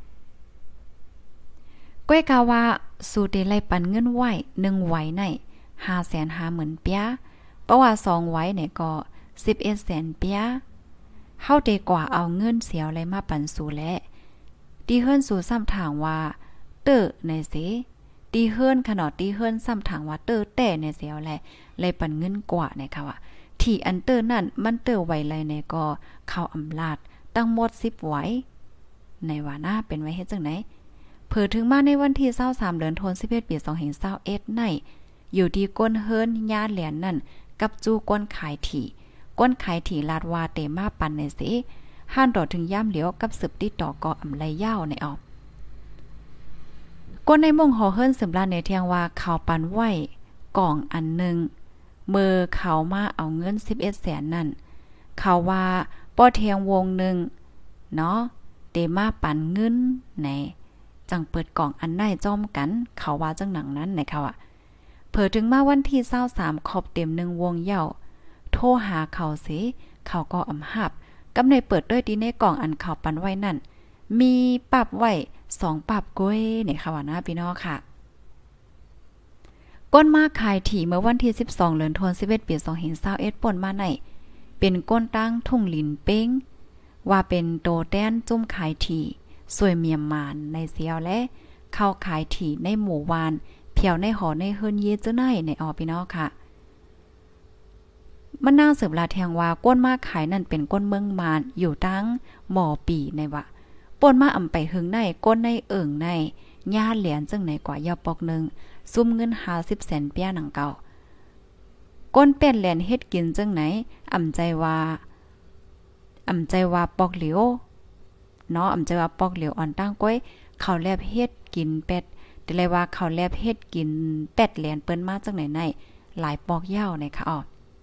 ก้อยกาว่าสูได้ไล่ปันเงินไหวหนึ่งไวในห้าแสนห้าหมื่นเปียเพราะว่าสองไวเนี่ยก็สิบเอ็ดแสนเปียเฮาได้กว่าเอาเงินเสียวไหลมาปันสู่และดีเฮิรนสู่ซ้ำถางว่าเตอในสิดีเฮิรนขนาดดีเฮิรนซ้ำถางว่าเตอแต่ในเสียวแลไหลปันเงินกว่าเนี่ยค่ะว่าที่อันเตอร์นั่นมันเตอไวไหลในก็เข้าอำลาดตั้งหมดสิบไว้ในว่าหน้าเป็นไว้เฮ็ดจังไหนเผอถึงมาในวันที่ยี่สิบสามเดือนธันวาคมปีสองพันยี่สิบเอ็ดในอยู่ดีก้นเฮิรนญาติแหลนนั่นกับจู้ก้นขายถี่ก้นขายถี่ลาดว่าเตมาปันในสิห้านต่อถึงย่ามเหลียวกับสืบติดต่อก็อำไลยาวในออกก้นในมงหอเฮิรนสืบลาในเที่ยงว่าเขาปันไหวกล่องอันนึงเมื่อเขามาเอาเงินสิบเอ็ดแสนนั่นเขาว่าป้อเทียงวงหนึ่งเนาะเตมาปันเงินไหนจังเปิดกล่องอันไหนจ้อมกันเขาว่าจังหนังนั้นนะคะอ่ะเผอถึงมาวันที่ยี่สิบสามขอบเต็มหนึ่งวงเหย้าโทรหาเขาสิเขาก็อำหับกำในเปิดด้วยดีในกล่องอันเขาปันไว้นั่นมีปรับไว้สองปรับก้อยเนี่ยค่ะว่านะพี่น้องค่ะก้นมาขายถี่เมื่อวันที่สิบสองเดือนธันวาคมสิบเอ็ดปีสองพันยี่สิบเอ็ดป่นมาในเป็นก้นตั้งทุ่งลินเป้งว่าเป็นโตแต้นจุ่มขายถี่สวยเมียมมานในเสียวและเข้าขายถี่ในหมู่วานเพียวในหอในเฮิรนเยเจ้าไหนในออพี่น้องค่ะมันน่าสืบลาแทงว่าก้นมาขายนั่นเป็นก้นเมืองมานอยู่ตั้งหมอปีในวะป่นมาอำไปหึงในก้นในเอิ่งในย่าเหรียญจังไหนกว่ายอปอกนึงซุ่มเงินห้าสิบแสนเปียหนังเก่าก้นเป็ดแหลนเฮ็ดกินจังไหนอำใจว่าอำใจว่าปอกเหลียวเนาะอำใจว่าปอกเหลียวอ่อนตั้งก้อยเขาแลบเฮ็ดกินเป็ดแต่เลยว่าเขาแลบเฮ็ดกินเป็ดแหลนเปิ้นมาจังไหนในหลายปอกยาวในค่ะอ๋อ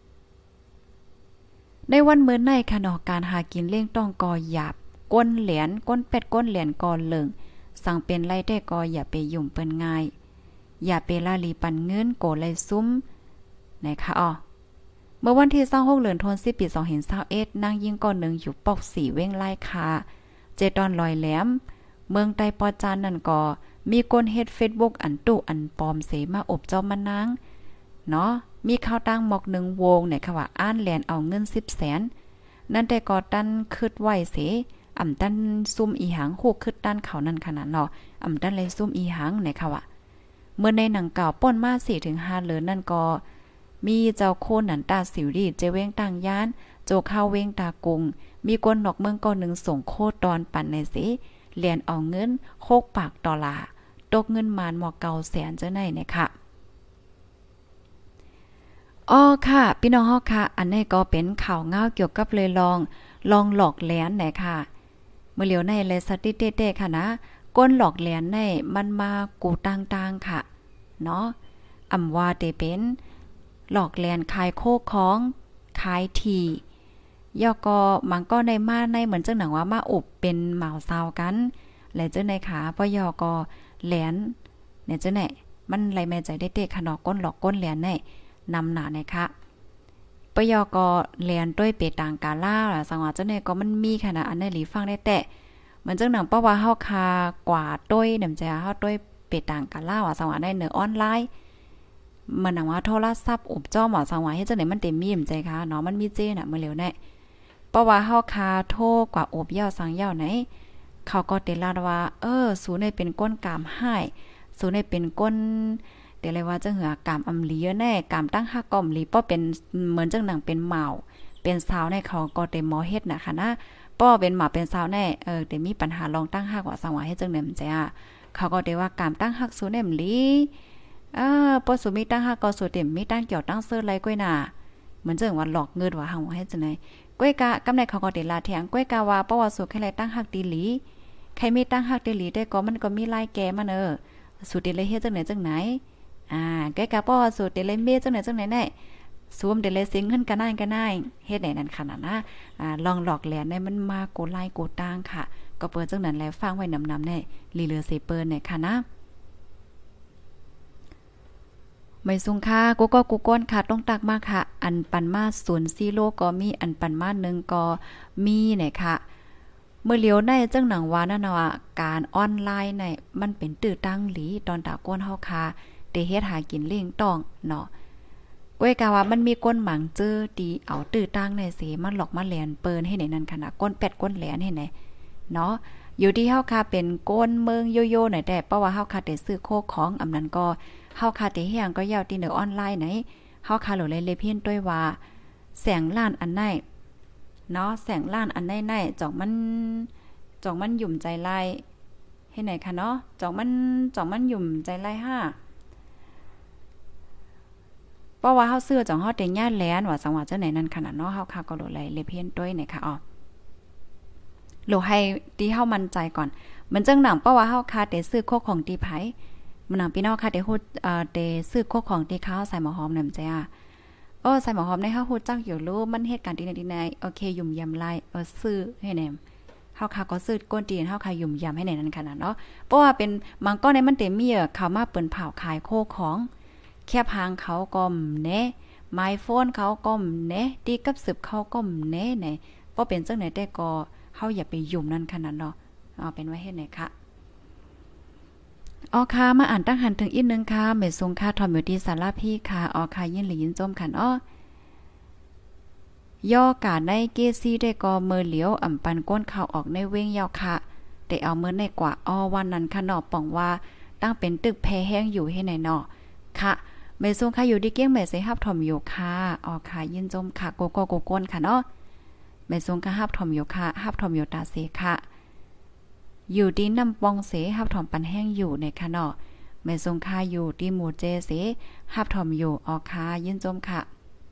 ในวันมื้อในค่ะเนาะการหากินเลี้ยงต้องกอหยาบก้นเหรียญก้นเป็ดก้นเหรียญกอเหลิงสั่งเป็นไรได้กออย่าไปยุ่มเปิ้นง่ายอย่าไปลาลีปันเงินโกไลซุ้มนะคะอ๋อเมื่อวันที่ยี่สิบหกเดือนธันวาคมปีสองพันยี่สิบเอ็ดนางยิงก่อนหนึ่งอยู่ปอกสี่เว้งไล่คาเจดอนลอยแหลมเมืองใต้ปอจานนั่นก็มีคนเฮ็ด Facebook อันตุอันปลอมเสมาอบเจ้ามันนางเนาะมีข่าวตั้งหมอกหนึ่งวงเนี่ยค่ะว่าอ่านแลนเอาเงินสิบแสนนั่นแต่ก็ตั้นคิดไว้เสอ่ำตั้นซุ่มอีหังฮู้คิดตั้นเขานั่นขนาดเนาะอ่ำตั้นเลยซุ่มอีหังเนี่ยค่ะว่าเมื่อในหนังเก่าป่นมา สี่ถึงห้า เดือนนั่นก็มีเจ้าโคนหนันตาสิวดีเจเว้งต่างย่านโจข้าวเว้งตากุงมีกวนนอกเมืองก่อนหนึ่งส่งโคตอนปั่นในสิเรียนเอาเงินหกปากดอลลาร์ตกเงินมานหมอกเก่าแสนเจ้าไหนเนี่ยค่ะอ๋อค่ะพี่น้องเฮาค่ะอันนี้ก็เป็นข่าวเงาเกี่ยวกับเลยลองลองหลอกแหลนไหนค่ะเมื่อเหลียวในเลยสติเต้ๆค่ะนะก้นหลอกแหลนในมันมากูต่างๆค่ะเนาะอำว่าเตเป็นหลอกแหลนขายโคของขายทียอก็มันก็ในมาในเหมือนจังหนังว่ามาอบเป็นหมาซาวกันและเจ้าในขาปยอก็แหลนเนี่ยเจ้าไหนมันไรแม่ใจได้เตะขนอกก้นหลอกก้นแหลนในนำหนานะคะปยอก็แหลนด้วยเปต่างกาล่าสังว่าเจ้าไหนก็มันมีขนาดอันในหลีฟังได้แต่เหมือนจังหนังเพราะว่าเฮาคากว่าต้วยนำใจเฮาต้วยเปต่างกาล่าว่าสังว่าได้เนื้อออนไลน์มันหนังว่าโทรศัพท์อบจ้อหมอสังว่าเฮ็ดจังได๋มันเต็มมีมใจค่ะเนาะมันมีเจน่ะมื้อเหลียวแน่เพราะว่าเฮาคาโทรกว่าอบยาวสังยาวไหนเขาก็เตลาว่าเออสูในเป็นก้นกามให้สูในเป็นก้นเดี๋ยวเลยว่าจังเหือกามอำลีแน่กามตั้งหักก่อมลีป้อเป็นเหมือนจังหนังเป็นเมาเป็นสาวในเขาก็เต็มหมอเฮ็ดน่ะค่ะนะป้อเป็นหมาเป็นสาวแน่เออแต่มีปัญหาลองตั้งหักว่าสังว่าเฮ็ดจังได๋มันใจอ่ะเขาก็ได้ว่ากามตั้งหักสูในมลีเออป้อสูมีตั้งหักก็สูเต็มมีตั้งเกี่ยวตั้งเสื้อไรก้อยน่ะเหมือนจังว่าหลอกเงินว่าหังว่าเฮ็ดจังได๋ก้อยกะกำในเขาก็ได้ลาแทงก้อยกะว่าป้อว่าสูแค่ไรตั้งหักดีหลีใครมีตั้งหักดีหลีได้ก็มันก็มีลายแก่มันเออสูเดเลยเฮ็ดจังไหนจังไหนอ่าก้อยกะป้อว่าสูเดเลยเมจังไหนจังไหนแน่สวมเดเลยสิงเงินกันได้กันได้เฮ็ดได้นั่นขนาดนะอ่าลองหลอกแหลนได้มันมาโกไลโกต่างค่ะก็เปิ้นจังนั้นแล้วฟังไว้นำๆแน่ลีเลือเซเปิ้นเนี่ยค่ะนะไม่สูงค่ะกูก็กูก้นค่ะต้องตักมากค่ะอันปันมาศูนย์ซีโร่ก็มีอันปันมาหนึ่งก็มีเนี่ยค่ะเมื่อเลียวในจังหนังว่านั่นน่ะว่าการออนไลน์เนี่ยมันเป็นตื้อตั้งหลีตอนตาก้นเฮาค่ะได้เฮ็ดหากินเลี้ยงต้องเนาะก้อยกะว่ามันมีก้นหมังเจอตีเอาตื้อตั้งในสิมันหลอกมาแหลนเปิ้นให้ไหนนั่นค่ะนะก้นเป็ดก้นแหลนให้ไหนเนาะอยู่ที่เฮาค่ะเป็นก้นเมืองโยโย่หน่อยแต่เพราะว่าเฮาค่ะได้ซื้อโคของอำนั้นก็เฮาคาเตเฮียงก็ยาวตีเนอออนไลน์ไหนเฮาคาโหลเลยเลยเพี้ยนด้วยว่าแสงล้านอันไหนเนาะแสงล้านอันไหนๆจ่องมันจ่องมันหยุ่มใจไล่ให้ไหนคะเนาะจ่องมันจ่องมันหยุ่มใจไล่ห้าเพราะว่าเฮาซื้อจ่องเฮาได้ญาติแลนว่าสังว่าจังไหนนั่นขนาดเนาะเฮาคาก็โหลเลยเลยเพี้ยนด้วยไหนค่ะอ๋อโหลให้ที่เฮามั่นใจก่อนมันจังหนังเพราะว่าเฮาคาได้ซื้อโคของตีไผมันนำพี่น้องค่ะเดี๋ยวฮู้เอ่อเดซื้อโคของที่เขาใส่หมอหอมนำใจอ่ะโอ้ใส่หมอหอมในเฮาฮู้จักอยู่รู้มันเหตุการณ์ที่ไหนที่ไหนโอเคยุ่มยำไล่เออซื้อให้แนมเฮาค่ะก็ซื้อก้นตีนเฮาค่ะยุ่มยำให้ในนั้นขนาดเนาะเพราะว่าเป็นมังก้อนในมันเต็มมีอ่ะเขามาเปิ้นเผาขายโคของแคบหางเขาก็แน่ไมโฟนเขาก็แน่ตีกับสืบเขาก็แน่ไหนบ่เป็นจังไหนแต่ก็เฮาอย่าไปยุ่มนั่นขนาดเนาะเอาเป็นไว้เฮ็ดไหนค่ะอ๋อค่ะมาอ่านตั้งหันถึงอีกนึงค่ะเมซงค่ะทอมอยู่ที่ศาลาพี่ค่ะอ๋อค่ะยินหรือยินจมขันอ้อย่อกาในเกซี่ได้ก็เมือเหลียวอ่ำปันก้นข่าวออกในเว้งยาวค่ะแต่เอาเมื่อในกว่าอ้อวันนั้นค่ะเนาะป่องว่าตั้งเป็นตึกแพแห้งอยู่ให้ไหนเนาะค่ะเมซงค่ะอยู่ที่เกี้ยงแม่ใส่ฮับทอมอยู่ค่ะอ๋อค่ะยินจมค่ะโกโก้โกก้นค่ะเนาะเมซงค่ะฮับทอมอยู่ค่ะฮับทอมอยู่ตาเสค่ะอยู่ที่น้ำปองเสฮับถอมปันแห้งอยู่ในค่ะเนาะแม่ทรงค่าอยู่ที่หมู่เจเสฮับถอมอยู่ออกค่ะยินจมค่ะ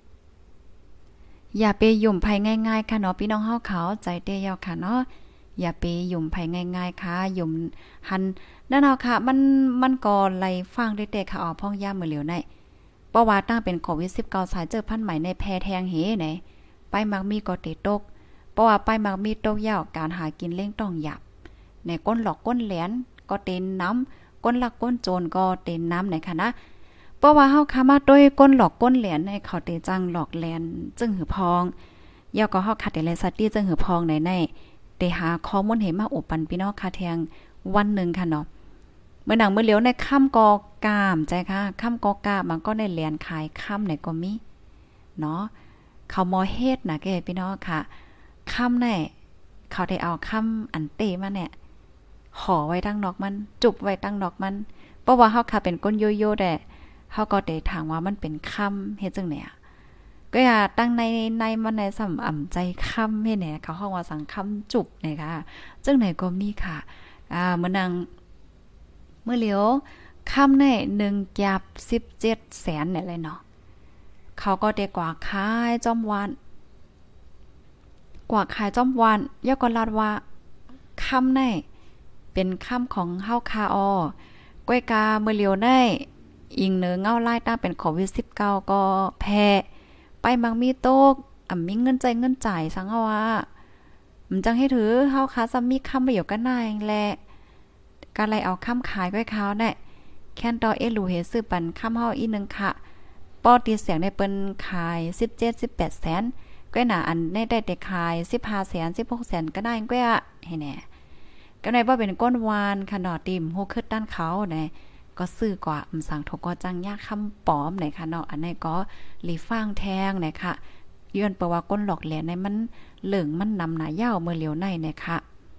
อย่าไปยุ่มภัยง่ายๆค่ะเนาะพี่น้องเฮาเขาใจเต้ยาวค่ะเนาะอย่าไปยุ่มภัยง่ายๆค่ะยุ่มหันนั่นเอาค่ะมันมันก็ไหลฟังได้แต่ค่ะออกพ่องย่ามมื้อเหลียวในเพราะว่าตั้งเป็นโควิดสิบเก้าสายเจอพันธุ์ใหม่ในแพแทงเหไหนไปมักมีก็เตตกเพราะว่าไปมักมีตกยาวการหากินเล่งต้องหยับในก้นหลอกก้นแหลนก็เต็นน้ำก้นลักก้นโจรก็เต็นน้ำในค่ะนะเพราะว่าเฮาคามาด้วยก้นหลอกก้นแหลนในเขาเตจังหลอกแหลนจึงหือพองยาวก็เฮาคัดแต่แลสัตตี้จึงหือพองในในได้หาข้อมูลเห็นมาอบปันพี่น้องค่ะแทงวันนึงค่ะเนาะเมื่อหนังเมื่อเหลียวในค่ำกอกามใจค่ะค่ำกอกามันก็ได้แหลนขายค่ำไหนก็มีเนาะเขามอเฮ็ดนะแกพี่น้องค่ะค่ำในเขาได้เอาค่ำอันเตมาเนี่ยห่อไว้ตั้งนอกมันจุบไว้ตั้งนอกมันเพราะว่าเฮาค่ะเป็นก้นโยโย่แต่เฮาก็ได้ถามว่ามันเป็นค่ำเฮ็ดจังได๋อ่ะก็อย่าตั้งในในมันในสำอ่ำใจค่ำเฮ็ดแหน่เขาเฮาว่าสังค่ำจุบนะคะจังไหนก็มีค่ะอ่ามื้อนังเมื่อเหลียวค่ำในหนึ่งแก็บสิบเจ็ดแสนเนี่ยเลยเนาะเขาก็ได้กว่าขายจอมวันกว่าขายจอมวันยอก็ลาดว่าค่ำในเป็นค่ำของเฮาคาออก้อยกาเมื่อเหลียวได้อิงเนื้อเงาไล่ตั้งเป็นโควิดสิบเก้าก็แพ้ไปมังมีโต๊กอ่ำมีเงินใจเงินจ่ายสังเฮาว่ามันจังให้ถือเฮาคาซ้ำมีค่ำประโยชน์กันหน้าเองแหละการไล่เอาค่ำขายก้อยขาวแน่แค่นตอเอลูเฮซื้อปันค่ำเฮาอีนึงค่ะปอตีเสียงในเปิ้นขายสิบเจ็ด สิบแปดแสนก้อยหน้าอันได้ได้แต่ขายสิบห้าแสนสิบหกแสนก็ได้ก้อยอ่ะให้แน่ก็ได้ว่าเป็นก้นวานขนาดติ่มโหขึ้นด้านเขาเนี่ยก็ซื้อกว่าอำสั่งทกก็จังยากคำปอมไหนค่ะเนาะอันนี้ก็หลีฟ้างแทงเนี่ยค่ะย้อนเปว่าก้นหลอกแหลนในมันเหลืองมันนำหนาเย้าเมื่อเหลียวในเนี่ยค่ะ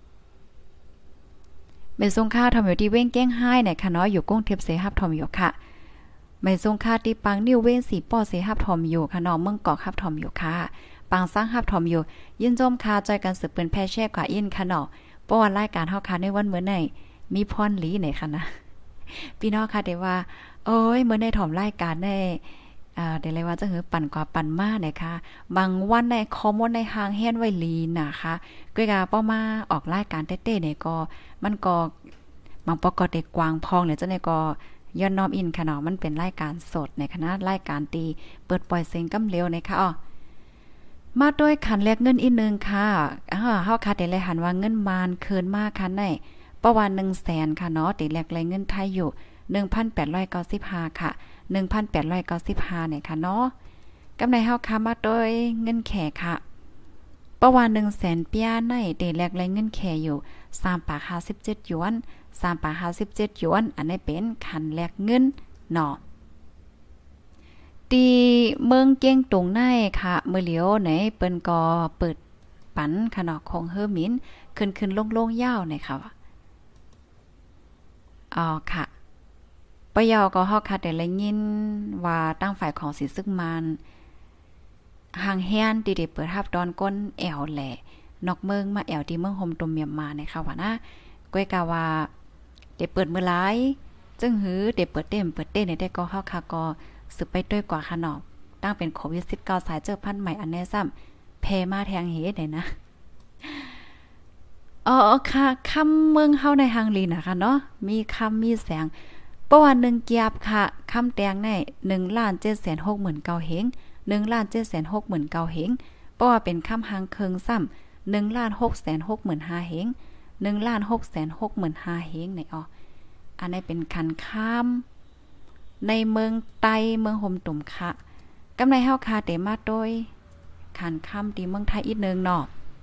เมซงค่าทำอยู่ที่เว้งแก้งให้เนี่ยค่ะเนาะอยู่กุ้งเทียบเสฮับทอมอยู่ค่ะเมซงค่าที่ปังนิ้วเว้งสีป้อเสฮับทอมอยู่ค่ะเนาะเมืองเกาะฮับทอมอยู่ค่ะปังสร้างฮับทอมอยู่ยินจมคาใจกันสืบเป็นแพร่แช่กว่าอินค่ะเนาะเพราะว่ารายการเฮาค่ะในวันมื้อไหนมีพรหลีไหนค่ะนะพี่น้องค่ะได้ว่าโอ้ยมื้อในถ่อมรายการได้อ่าได้เลยว่าจะหือปั่นกว่าปั่นมาไหนค่ะบางวันในคอมในหางแฮนไว้ลีนะคะก็กะป้อมาออกรายการเต้ๆเนี่ยก็มันก็บางปกติกวางพองเนี่ยจังได๋ก็ย้อนน้อมอินค่ะเนาะมันเป็นรายการสดในคณะรายการตีเปิดปล่อยเสียงกำเร็วนะคะอ๋อมาด้วยขันแลกเงินอีกนึงค่ะอ่าเฮาค่ะได้เลยหันว่าเงินมานเคินมากค่ะในประมาณ หนึ่งแสน ค่ะเนาะติแลกเลยเงินไทยอยู่ หนึ่งพันแปดร้อยเก้าสิบห้า ค่ะ หนึ่งพันแปดร้อยเก้าสิบห้า เนี่ยค่ะเนาะกำไรเฮาค่ะมาด้วยเงินแขค่ะประมาณ หนึ่งแสน เปียในติแลกเลยเงินแขอยู่สามบาทห้าสิบเจ็ดหยวนสามบาทห้าสิบเจ็ดหยวนอันนี้เป็นขันแลกเงินเนาะตีเมืองเก้งตรงในค่ะเมื่อเหลียวไหนเปิ้นก็เปิดปันค่ะเนาะของเฮอมินขึ้นๆลงๆยาวหน่อยค่ะอ๋อค่ะปยอก็เฮาค่ะได้เลยยินว่าตั้งฝ่ายของสิซึกมันห่างแฮนที่ได้เปิดรับดอนก้นแอวแหละนอกเมืองมาแอวที่เมืองโฮมตมเมียมมานะคะว่านะก้อยกะว่าได้เปิดมื้อหลายจึงหือได้เปิดเต็มเปิดเต้ในได้ก็เฮาค่ะก็สืบไปด้วยกว่าค่ะเนาะตั้งเป็นโควิดสิบเก้าสายเจอพันธุ์ใหม่อันแน่ซ้ำแพมาแทงเฮ็ดได้นะอ๋อค่ะคำเมืองเฮาในฮังลีนะคะเนาะมีคำมีแสงประวัติหนึ่งเกียบค่ะคำแตงใน หนึ่งล้านเจ็ดแสนหกหมื่นเก้า เฮง หนึ่งล้านเจ็ดแสนหกหมื่นเก้า เฮงเพราะว่าเป็นคำหางเคิงซ้หนึ่งล้านหกแสนหกหมื่นห้าเฮงหนึ่งล้านหกแสนหกหมื่นห้าเฮงในอ๋ออันนี้เป็นคันข้ามในเมืองไต้เมืองห่มตุ่มค่ะกำไรเฮาคาเตมาโดยคันข้ามตีเมืองไทยอีกนึงเนาะ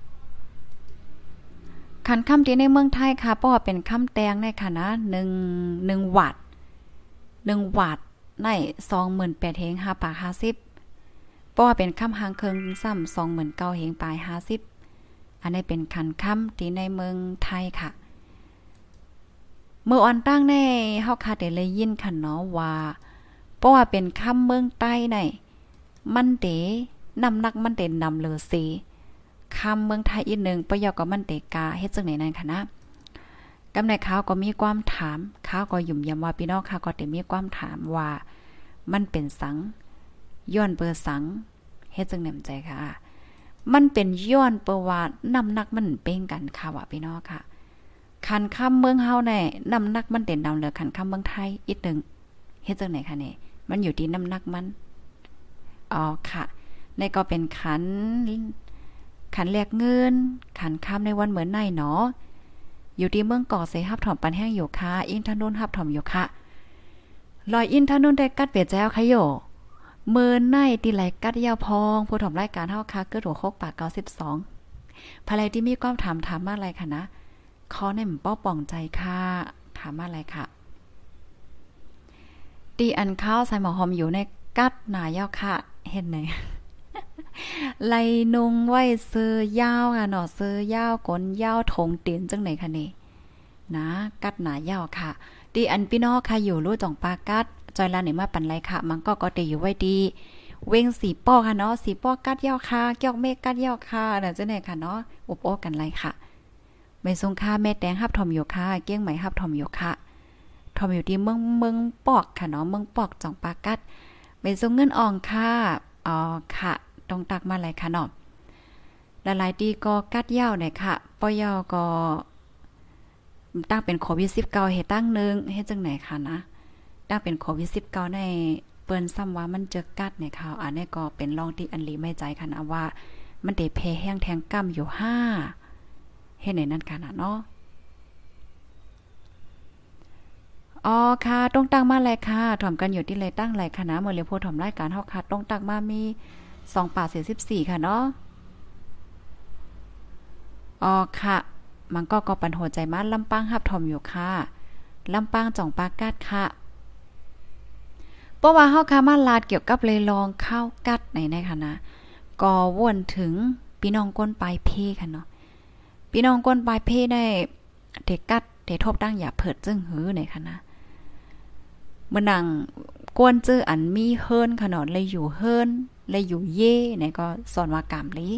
คันค่ำที่ในเมืองไทยค่ะเพราะว่าเป็นค่ำแตงในค่ะนะหนึ่ง หนึ่งวัตต์หนึ่งวัตต์ใน สองหมื่นแปด เฮงห้าปากห้าสิบเพราะว่าเป็นค่ำหางเคิงซ้ำ สองหมื่นเก้า เฮงปลายห้าสิบอันนี้เป็นคันค่ำที่ในเมืองไทยค่ะเมื่อวันตั้งในเฮาค่ะได้เลยยินค่ะเนาะว่าเพราะว่าเป็นค่ำเมืองใต้ในมันเตน้ำหนักมันเตนำเลอซีคำเมืองไทยอีกหนึ่งประยอกกับมันเตกาเฮ็ดจังไหนนั่นค่ะนะกำในข่าวก็มีความถามข่าวก็ยุ่มยำว่าพี่น้องค่ะก็ได้มีความถามว่ามันเป็นสังย้อนเปอร์สังเฮ็ดจังแหนมใจค่ะมันเป็นย้อนเปอร์ว่าน้ำหนักมันเป้งกันค่ะว่าพี่น้องค่ะคันค่ำเมืองเฮาแน่น้ำหนักมันเด่นดำเหลือคันค่ำเมืองไทยอีกหนึ่งเฮ็ดจังไหนค่ะนี่มันอยู่ที่น้ำหนักมันอ๋อค่ะในก็เป็นขันขันแลกเงินขันค้ำในวันเหมือนในเนาะอยู่ที่เมืองก่อเสฮับถอมปันแห้งอยู่ค่ะอินทนนท์ฮับถอมอยู่ค่ะลอยอินทนนท์ได้กัดเปียแจ้วค่ะโยเมือในตีไหลกัดยาวพองผู้ถอมรายการเฮาค่ะเกิดหัวโคกปากเก้าสิบสองภายในที่มีความถามถามมาอะไรค่ะนะขอในหมู่ป้อป่องใจค่ะถามมาอะไรค่ะตีอันข้าวใส่หมอหอมอยู่ในกัดหนายาวค่ะเห็นไหนไลนุงไว้ซื้อยาวอ่ะเนาะซื้อยาวก้นยาวถงเตียนจังไหนคะนี่นะกัดหนายาวค่ะดีอันพี่น้องค่ะอยู่รู้จ่องปากัดจอยลาเนี่ยมาปันไรค่ะมันก็ก็ตีอยู่ไว้ดีเว้งสีป้อค่ะเนาะสีป้อกัดยาวค่ะเกี่ยวเมฆกัดยาวค่ะน่ะจังไหนค่ะเนาะอุบโอ้กันไรค่ะไม่ทรงค่าแม่แดงฮับทอมอยู่ค่ะเกี้ยงไหมฮับทอมอยู่ค่ะทอมอยู่ที่เมืองเมืองปอกค่ะเนาะเมืองปอกจ่องปากัดไม่ทรงเงินอ่องค่ะอ๋อค่ะต้องตักมาหลายค่ะเนาะหลายๆดีก็กัดยาวเนี่ยค่ะปอยอก็ตั้งเป็นโควิดสิบเก้าเฮ็ดตั้งนึงเฮ็ดจังไหนค่ะนะตั้งเป็นโควิดสิบเก้าในเปิ้นซ้ำว่ามันเจอกัดในข่าวอันนี้ก็เป็นรองที่อันลีไม่ใจค่ะนะว่ามันได้แพ้แห้งแทงก้ำอยู่ห้าเฮ็ดในนั้นค่ะนะเนาะอ๋อค่ะต้องตั้งมาเลยค่ะถ่อมกันอยู่ที่เลยตั้งไหลค่ะนะเมื่อเรียกผู้ถ่อมรายการเฮาค่ะต้องตั้งมามีสองป่าเสียสิบสี่ค่ะเนาะอ๋อค่ะมันก็ก็ปันหัวใจมาลำปางฮับทอมอยู่ค่ะลำปางจ่องปากัดค่ะเพราะว่าเฮาค่ะมาลาดเกี่ยวกับเลยลองข้าวกัดไหนในค่ะนะก็วนถึงพี่น้องก้นปลายเพค่ะเนาะพี่น้องก้นปลายเพได้เด็กกัดเด็กทบตั้งอย่าเผิดจึงหื้อไหนค่ะนะเมื่อนังกวนจื้ออันมีเฮิรนค่ะเนาะเลยอยู่เฮิรนเลยอยู่เย่ไหนก็สอนว่ากามลี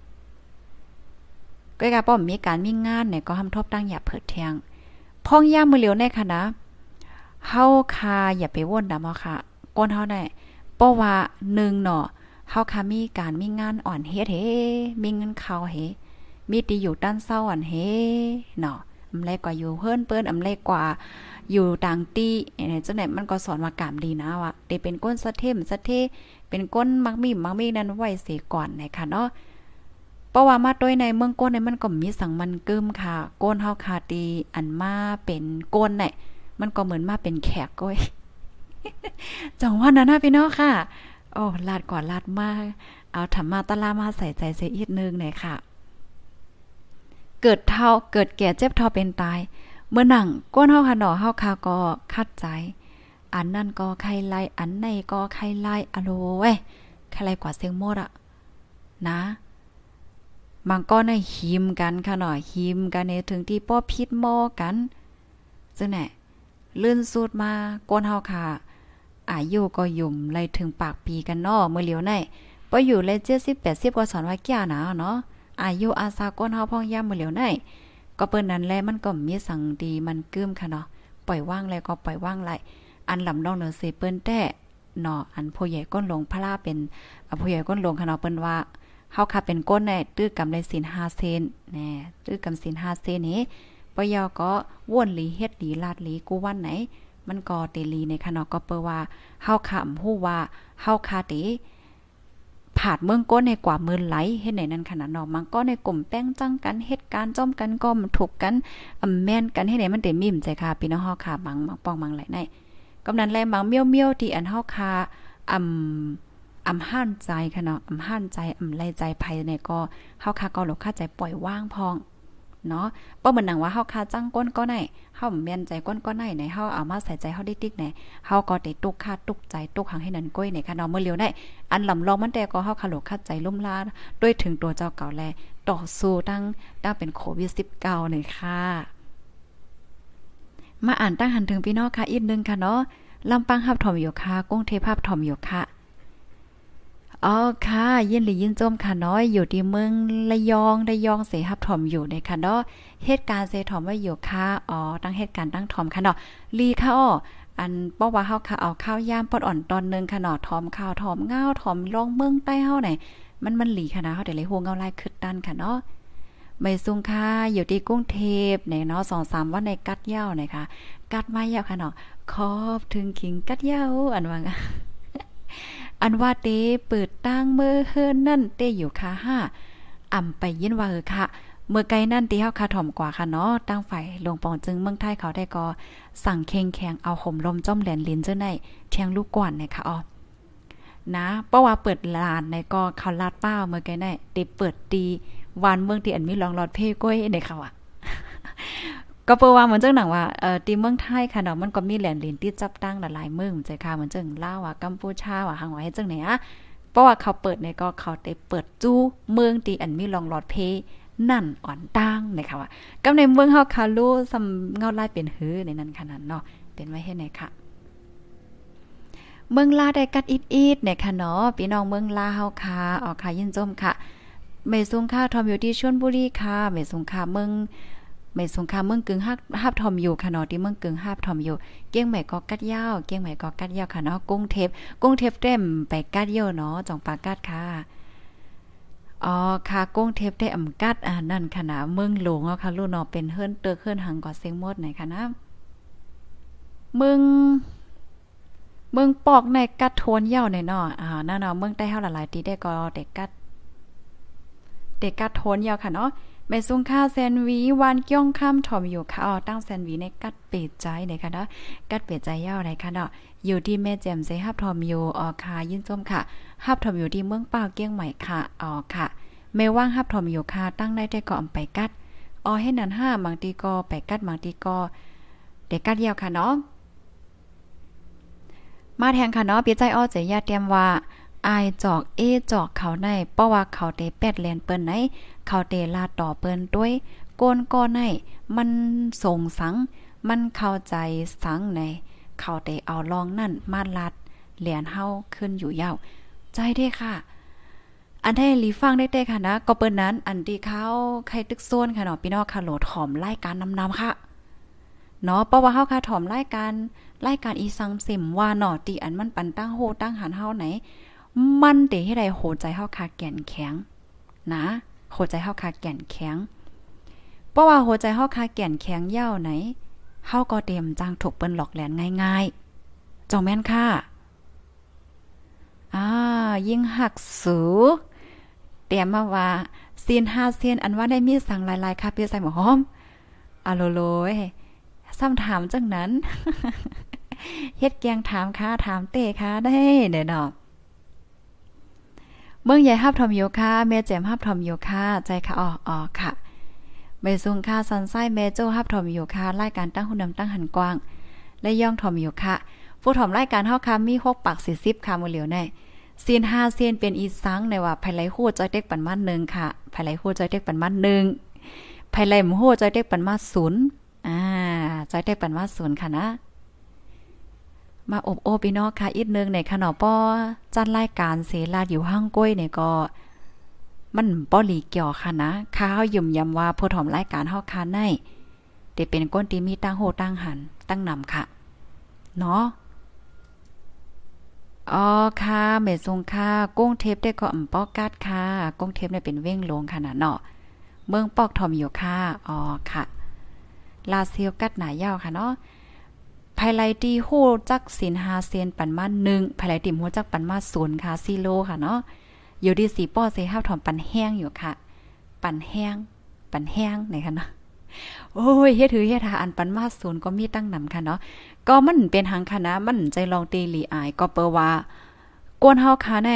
ก็กะป้อมมีการมีงานไหนก็ทำทบตั้งอย่าเผิดแทงพ้องย่ามมือเหลียวในค่ะนะเฮาคาอย่าไปว่นดำเอาค่ะก้นเฮาได้เพราะว่าหนึ่งเนาะเฮาคามีการมีงานอ่อนเฮ็ดเฮมีเงินเข้าเฮมีดีอยู่ด้านเศร้าอ่อนเฮเนาะอำไลกว่าอยู่เพิ่นเปิ้นอำไลกว่าอยู่ต่างตีเนี่ยจังได๋มันก็สอนว่ากามดีนะว่าได้เป็นก้นสะเทมสะเทเป็นก้นมักมีมักมีนั้นไว้เสียก่อนไหนค่ะเนาะเพราะว่ามาด้วยในเมืองก้นในมันก็มีสังมันกึมค่ะก้นเฮาคาตีอันมาเป็นก้นเนี่ยมันก็เหมือนมาเป็นแขกก้อยจังว่านั้นนะพี่น้องค่ะโอ้ลาดก่อนลาดมาเอาธรรมะตะลามาใส่ใจเสียอีกนึงหน่อยค่ะเกิดเฒ่าเกิดแก่เจ็บเฒ่าเป็นตายเมื่อหนังก้นเฮาค่ะเนาะเฮาคาก็คัดใจอันนั่นก็ใครไล่อันไหนก็ใครไล่อะโลเว้ยใครไล่กว่าเสียงหมดอ่ะนะบางก็ในหิมกันค่ะเนาะหิมกันในถึงที่ป้อพิษหม้อกันจังไหนลื่นสูดมาก้นเฮาค่ะอายุก็ยุ่มไล่ถึงปากปีกันเนาะเมื่อเหลียวในป้ออยู่เลยเจ็ดสิบ แปดสิบก็สอนว่าแก่หนาเนาะอายุอาสาก้นเฮาพ่องย่ำเมื่อเหลียวในก็เปิ้นนั้นแลมันก็มีสังดีมันกึ้มค่ะเนาะปล่อยว่างแล้วก็ปล่อยว่างไหลอันลำน้องเหนือเสเปิ้นแต่เนาะอันผู้ใหญ่ก้นลงพระลาเป็นผู้ใหญ่ก้นลงค่ะเนาะเปิ้นว่าเฮาค่ะเป็นก้นแน่ตื้อกำไรศีลห้าเซนแน่ตื้อกำศีลห้าเซนนี้ปยอก็ว่นหลีเฮ็ดหลีลาดหลีกูวันไหนมันก็เตลีในค่ะเนาะก็เปิ้นว่าเฮาค่ะฮู้ว่าเฮาค่ะติพผาดเมืองก้นในกว่ามือไหลเฮ็ดไหนนั่นขนาดเนาะมันก็ในกลุ่มแป้งจังกันเฮ็ดการจ้อมกันก็มันถูกกันอำแม่นกันเฮ็ดไหนมันเต็มมิ่มใจค่ะพี่น้องเฮาค่ะมังมังปองมังไหลในกำนันแลมังเมี่ยวๆที่อันเฮาค่ะอำอำห้านใจค่ะเนาะอำห้านใจอำไล่ใจภัยในก็เฮาค่ะก็หลกค่าใจปล่อยว่างพองเนาะบ่เหมือนหนังว่าเฮาคาจังก้นก็ได้เฮาแม่นใจก้นก็ได้ไหนเฮาเอามาใส่ใจเฮาได้ติ๊กไหนเฮาก็ได้ตุกคาตุกใจตุกหังให้นั่นก้อยไหนค่ะเนาะเมื่อเร็วได้อันลำลองมันแต่ก็เฮาคาโลคาใจลุ่มลาด้วยถึงตัวเจ้าเก่าแลต่อสู้ตั้งตั้งเป็นโควิดสิบเก้าเลยค่ะมาอ่านตั้งหันถึงพี่น้องค่ะอีกนึงค่ะเนาะลำปางฮับถอมอยู่ค่ะกรุงเทพฮับถอมอยู่ค่ะอ๋อค่ะยินหลียินจมค่ะน้อยอยู่ที่เมืองระยองระยองเสฮับถอมอยู่ในค่ะเนาะเหตุการณ์เสถอมว่าอยู่ค่ะอ๋อตั้งเหตุการณ์ตั้งถอมค่ะเนาะลีค่ะอ้ออันป้อว่าเฮาค่ะเอาข้าวยามปอดอ่อนตอนนึงค่ะเนาะถอมข้าวถอมเงาถอมลงเมืองใต้เฮาไหนมันมันหลีค่ะนะเฮาได้เลยฮู้เงาลายคึดดันค่ะเนาะไม่ซุงค่ะอยู่ที่กรุงเทพในเนาะ สองสาม วันในกัดยาวนะคะกัดมายาวค่ะเนาะขอบถึงขิงกัดยาวอันว่าอันว่าเตเปิดตั้งมือเฮิรนนั่นเตอยู่ค่ะห้าอ่ำไปยินว่าเออค่ะเมื่อไกลนั่นตีเฮาคาถ่อมกว่าค่ะเนาะตั้งไฟลงปองจึงเมืองไทยเขาได้ก็สั่งเค็งแข็งเอาห่มลมจ้อมแหลนลิ้นเจ้าในเทียงลูกกวนนะคะอ๋อนะเพราะว่าเปิดลานในก็เขาลาดเป้าเมื่อไกลได้ติเปิดตีวานเมืองที่อันมีรองรอดเพ่ก้อยในเขาอ่ะก็เปิดว่าเหมือนจังหนังว่าเอ่อที่เมืองไทยค่ะเนาะมันก็มีแหลนลิ้นที่จับตั้งหลายๆเมืองใจค่ะเหมือนจังลาวอ่ะกัมพูชาอ่ะหังไว้จังไหนอ่ะเพราะว่าเขาเปิดในก็เขาได้เปิดจู้เมืองที่อันมีรองรอดเพ่นั่นอ่อนตั้งนะคะว่ากับในเมืองเฮาคารู้ซำเงาลายเป็นหือในนั้นขนาดเนาะเป็นไว้ให้ไหนค่ะเมืองลาได้กัดอีดๆเนี่ยค่ะเนาะพี่น้องเมืองลาเฮาค่ะออกค่ะยินจมค่ะเมซุงค่าทอมอยู่ที่ชลบุรีค่ะเมซุงค่าเมืองเมซุงค่าเมืองกึ่งฮักฮับทอมอยู่ค่ะเนาะที่เมืองกึ่งฮับทอมอยู่เกี้ยงใหม่ก็กัดยาวเกี้ยงใหม่ก็กัดยาวค่ะเนาะกรุงเทพกรุงเทพเต็มไปกัดยาวเนาะจ่องปากกัดค่ะอ๋อค่ะกรุงเทพได้อำกัดอ่านั่นค่ะนะเมืองหลวงอ่ะค่ะลูกเนาะเป็นเฮิรนเตอเฮิรนหังกว่าเสียงหมดไหนค่ะนะเมืองเมืองปอกในกัดโทนยาวในเนาะอ่านั่นเนาะเมืองใต้เฮาหลายๆตีได้ก็เด็กกัดเด็กกัดโทนยาวค่ะเนาะแม่ซุงค่าแซนวีวานก้องข้ามถอมอยู่ค่ะอ๋อตั้งแซนวีในกัดเป็ดใจในค่ะเนาะกัดเป็ดใจยาวในค่ะเนาะอยู่ที่แม่แจ่มใสฮับทอมอยู่อ๋อค่ะยินจมค่ะฮับทอมอยู่ที่เมืองเป้าเกี้ยงใหม่ค่ะอ๋อค่ะแม่ว่างฮับทอมอยู่ค่ะตั้งได้แต่ก็อำไปกัดอ๋อให้นั้นห้าบางทีก็ไปกัดบางทีก็เด็กกัดยาวค่ะเนาะมาแทงค่ะเนาะพี่ใจอ้อเจยาเตรียมว่าอายจอกเอจอกเขาในเพราะว่าเขาเตแปดแลนเปิ้นไหนเขาเตลาต่อเปิ้นด้วยโกนก้อในมันส่งสังมันเข้าใจสังในเขาเตเอาลองนั่นมาลัดเหรียญเฮาขึ้นอยู่ยาวใจเด้ค่ะอันให้ลีฟังได้เต้ค่ะนะก็เปิ้นนั้นอันที่เขาใครตึกโซนค่ะเนาะพี่น้องค่ะโหลดหอมรายการนำๆค่ะเนาะเพราะว่าเฮาค่ะถอมรายการรายการอีสังสิมว่าเนาะติอันมันปันตั้งโหตั้งหันเฮาไหนมันเตให้ได้โหใจเฮาค่ะแก่นแข็งนะโหใจเฮาค่ะแก่นแข็งเพราะว่าโหใจเฮาค่ะแก่นแข็งยาวไหนเฮาก็เตรียมจ้างถูกเปิ้นหลอกแหลนง่ายๆจองแม่นค่ะอ่ายิ่งหักสูเตรียมมาว่าซีนห้าเซียนอันว่าได้มีสั่งหลายๆค่ะพี่ใส่หมอหอมอะโลโลยซ้ำถามจังนั้นเฮ็ดแกงถามค่ะถามเต้ค่ะได้เด้อเนาะเมืองใหญ่ฮับทอมโยค่ะแม่แจ่มฮับทอมโยค่ะใจค่ะอ๋ออ๋อค่ะเมซุงค่ะซันไส้แม่โจ้ฮับทอมโยค่ะรายการตั้งหุ่นนำตั้งหันกว้างและย่องทอมโยค่ะผู้ถอมรายการเฮาค่ะมีหกปากสี่สิบค่ะมื้อเหลียวแน่ซีนห้าเซียนเป็นอีสังในว่าภายไหลโหจอยเด็กปันมาหนึ่งค่ะภายไหลโหจอยเด็กปันมาหนึ่งภายไหลมโหจอยเด็กปันมาศูนย์อ่าจอยเด็กปันมาศูนย์ค่ะนะมาอบโอพี่น้องค่ะอีกนึงในขนอป้อจัดรายการเสลาอยู่ห้างก้อยเนี่ยก็มันป้อหลีเกี่ยวค่ะนะข้าวยุ่มยำว่าผู้ถอมรายการเฮาค่ะในได้เป็นก้นที่มีตั้งโหตั้งหันตั้งนำค่ะเนาะอ๋อค่ะเมซงค่ะกุ้งเทปได้ก็อำปอกกัดค่ะกุ้งเทปเนี่ยเป็นเว้งลงค่ะนะเนาะเมืองปอกทอมอยู่ค่ะอ๋อค่ะลาเซียวกัดหนายาวค่ะเนาะภายไลตีโหจักสินหาเซียนปันมาหนึ่งภายไลติมโหจักปันมาศูนย์ค่ะซีโลค่ะเนาะอยู่ดีสีป้อเซห้าถอมปันแห้งอยู่ค่ะปันแห้งปันแห้งไหนคะเนาะโอ้ยเฮ็ดถือเฮ็ดหาอันปันมาศูนย์ก็มีตั้งนำค่ะเนาะก็มันเป็นหังคณะมันใจลองตีหลีอายก็เปว่ากวนเฮาค่ะแน่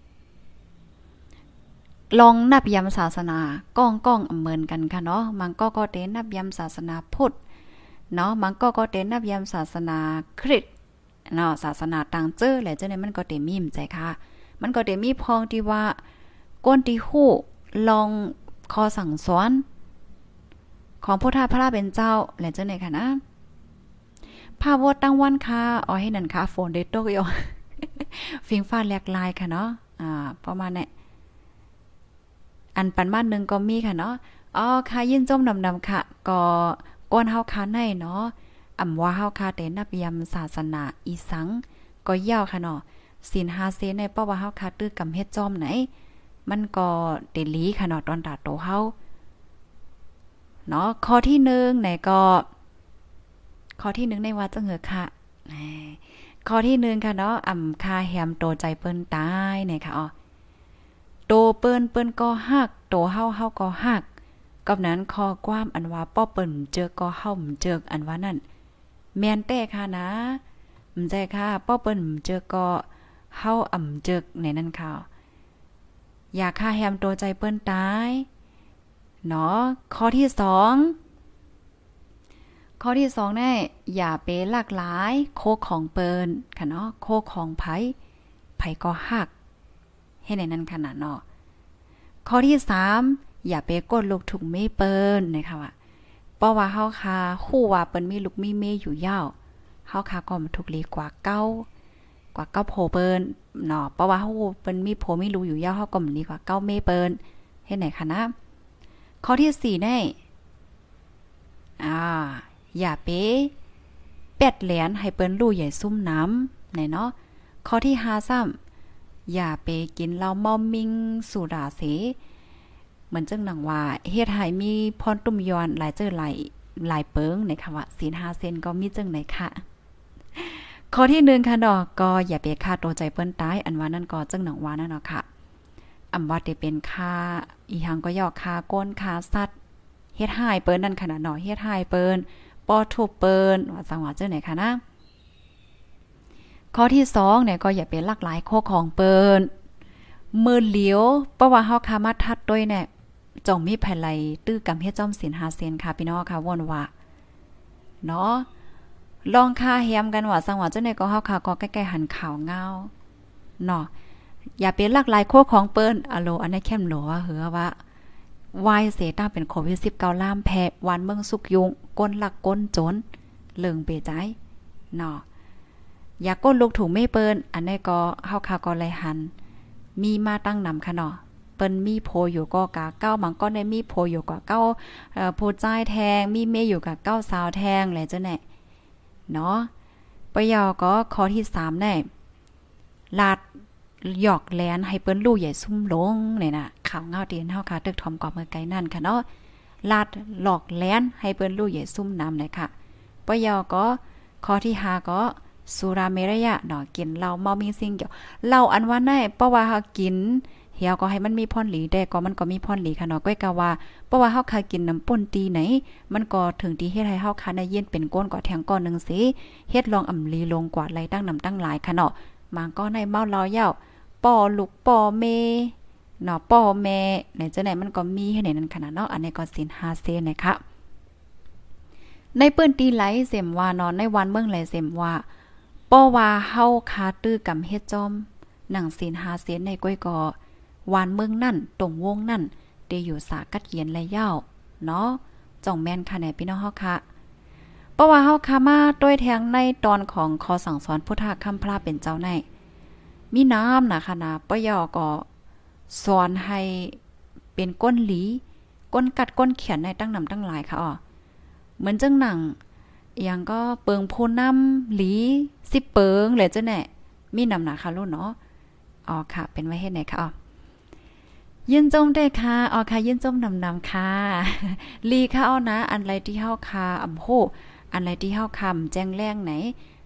ลองนับยำศาสนาก้องก้องอำเมินกันค่ะเนาะมันก็ก็เตนับยำศาสนาพุทธเนาะมันก็ก็เตนับยำศาสนาคริสต์เนาะศาสนาต่างเจ้อแหละเจ้าเนี่ยมันก็เตมีมใจค่ะมันก็เตมีพองที่ว่าก้นที่ฮู้ลองคอสั่งสอนของพุทธพระเป็นเจ้าแหละเจ้าเนี่ยค่ะนะภาพวดตั้งวันค่ะอ๋อให้นั่นค่ะฝนได้ตกอยู่ ฟิงฟ้าแหลกลายค่ะเนาะอ่าประมาณนี้อันปันมานึงก็มีค่ะเนาะอ๋อค่ะยินจมนำๆค่ะก็ก้นเฮาคาในเนาะอำว่าเฮาคาแต่นับยำศาสนาอีสังก็ยาวค่ะเนาะศีลห้าเซนในเพราะว่าเฮาคาตื้อกำเฮ็ดจอมไหนมันก็เตลีค่ะเนาะตอนตาโตเฮาเนาะข้อที่หนึ่งไหนก็ข้อที่หนึ่งในว่าจังเหอค่ะข้อที่หนึ่งค่ะเนาะอำคาแฮมโตใจเปิ้นตายไหนค่ะอ๋อโตเปิ้นเปิ้นก็ฮักโตเฮาเฮาก็ฮักกับนั้นคอความอันว่าป้อเปิ้นเจอก็เฮาเจออันว่านั่นแม่นแต่ค่ะนะมใจค่ะป้อเปิ้นเจอก็เฮาอ่ำเจอในนั้นค่ะอยากฆ่าแฮมโตใจเปิ้นตายเนาะข้อที่สองข้อที่สองแน่อย่าไปหลากหลายโคของเปิ้นค่ะเนาะโคของไผไผก็ฮักให้ในนั้นขนาดเนาะข้อที่สามอย่าไปกดลูกถุงเมเปิ้นนะคะว่าเพราะว่าเฮาคาฮู้ว่าเปิ้นมีลูกมีเมอยู่ยาวเฮาคาก็ถูกลีกว่าเก้ากว่าเก้าโผเปิ้นเนาะเพราะว่าเฮาเปิ้นมีโผมีรูอยู่ยาวเฮาก็ลีกว่าเก้าเมเปิ้นเฮ็ดไหนคะนะข้อที่สี่แน่อ่าอย่าไปแปดเหรียญให้เปิ้นรู้ใหญ่ซุ่มน้ำไหนเนาะข้อที่ห้าซ้ำอย่าไปกินเหล้าเมามิงสุราเสเหมือนจังหนังว่าเฮ็ดให้มีพรตุ่มย้อนหลายเจอหลายหลายเปิงในคำว่าศีลห้าเซนก็มีจังไหนค่ะข้อที่หนึ่งค่ะเนาะก็อย่าไปฆ่าตัวใจเปิ้นตายอันว่านั่นก็จังหนังว่านั่นเนาะค่ะอำว่าได้เป็นค่าอีหังก็ย่อค่าก้นค่าสัตว์เฮ็ดให้เปิ้นนั่นขนาดเนาะเฮ็ดให้เปิ้นปอทุบเปิ้นว่าจังหว่าจังไหนค่ะนะข้อที่สองเนี่ยก็อย่าไปลักหลายโคของเปิ้นมือเหลียวเพราะว่าเฮาคามาทัดด้วยเนี่ยจงมีไผไหลตื้อกำเฮ็ดจ้อมศีลห้าเซนค่ะพี่น้องค่ะว่นว่าเนาะลองค่าแฮมกันว่าจังหว่าจังได๋ก็เฮาค่ะก็ใกล้ๆหันข่าวเงาเนาะอย่าไปลักหลายโคของเปิ้นอะโลอันนี้เข้มโหลว่าเหือว่าวายเสต้าเป็นโควิดสิบเก้าล่ามแพ้วันเมืองสุกยุงก้นลักก้นจนเลิงเปใจเนาะอย่าก้นลูกถุงไม่เปิ้นอันนี้ก็เฮาค่ะก็เลยหันมีมาตั้งนำค่ะเนาะเปิ้นมีโพอยู่ก็กะเก้าบางก็ได้มีโพอยู่ก็เก้าเอ่อโพจ่ายแทงมีเมอยู่กับเก้าสาวแทงแหละจังได๋เนาะปยอก็ข้อที่สามแน่ลาดหยอกแลนให้เปิ้นรู้ใหญ่ซุ่มลงนี่น่ะข่าวเงาตีนเฮาค่ะตึกทอมกว่าเมื่อไกลนั่นค่ะเนาะลาดหลอกแลนให้เปิ้นรู้ใหญ่ซุ่มน้ำเลยค่ะปยอก็ข้อที่ห้าก็สุราเมรยะเนาะกินเหล้าเมามีสิ่งเกี่ยวเหล้าอันว่าได้เพราะว่าเฮากินเหี่ยวก็ให้มันมีพรหลีได้ก็มันก็มีพรหลีค่ะเนาะก้อยกะว่าเพราะว่าเฮาคากินน้ำป่นตีไหนมันก็ถึงที่เฮ็ดให้เฮาคาได้เย็นเป็นก้นกว่าแทงก้อนนึงสิเฮ็ดลองอำลีลงกว่าไหลตั้งน้ำตั้งหลายค่ะเนาะมันก็ในเมาเหล้าเหย้าป่อลูกป่อเมเนาะป่อแม่ไหนจังได๋มันก็มีให้ในนั้นขนาดเนาะอันนี้ก็ศีลห้าเซนนะคะในเปิ้นตีไหลเสมว่าเนาะในวันเมืองไหลเสมว่าป้อว่าเฮาคาตื้อกำเฮ็ดจอมหนังศีลห้าเซนในก้อยกอวานเมืองนั่นตรงวงนั่นได้อยู่สากัดเย็นและยาวเนาะจ่องแม่นค่ะแน่พี่น้องเฮาค่ะเพราะว่าเฮาคามาด้วยแทงในตอนของคอสั่งสอนพุทธคัมภะเป็นเจ้าในมีน้ำนะคะนะปยอก็สอนให้เป็นก้นหลีก้นกัดก้นเขียนในตั้งนำตั้งหลายค่ะอ๋อเหมือนจังหนังอย่างก็เปิงโพน้ำหลีสิเปิงเลยจ้ะแน่มีนำหนาค่ะลูกเนาะอ๋อค่ะเป็นไว้เฮ็ดไหนค่ะอ๋อยินจมได้ค่ะอ๋อค่ะยินจมนำนำค่ะลีค่ะเอานะอันไรที่เฮาคาอำโหอันไรที่เฮาคำแจ้งแรงไหน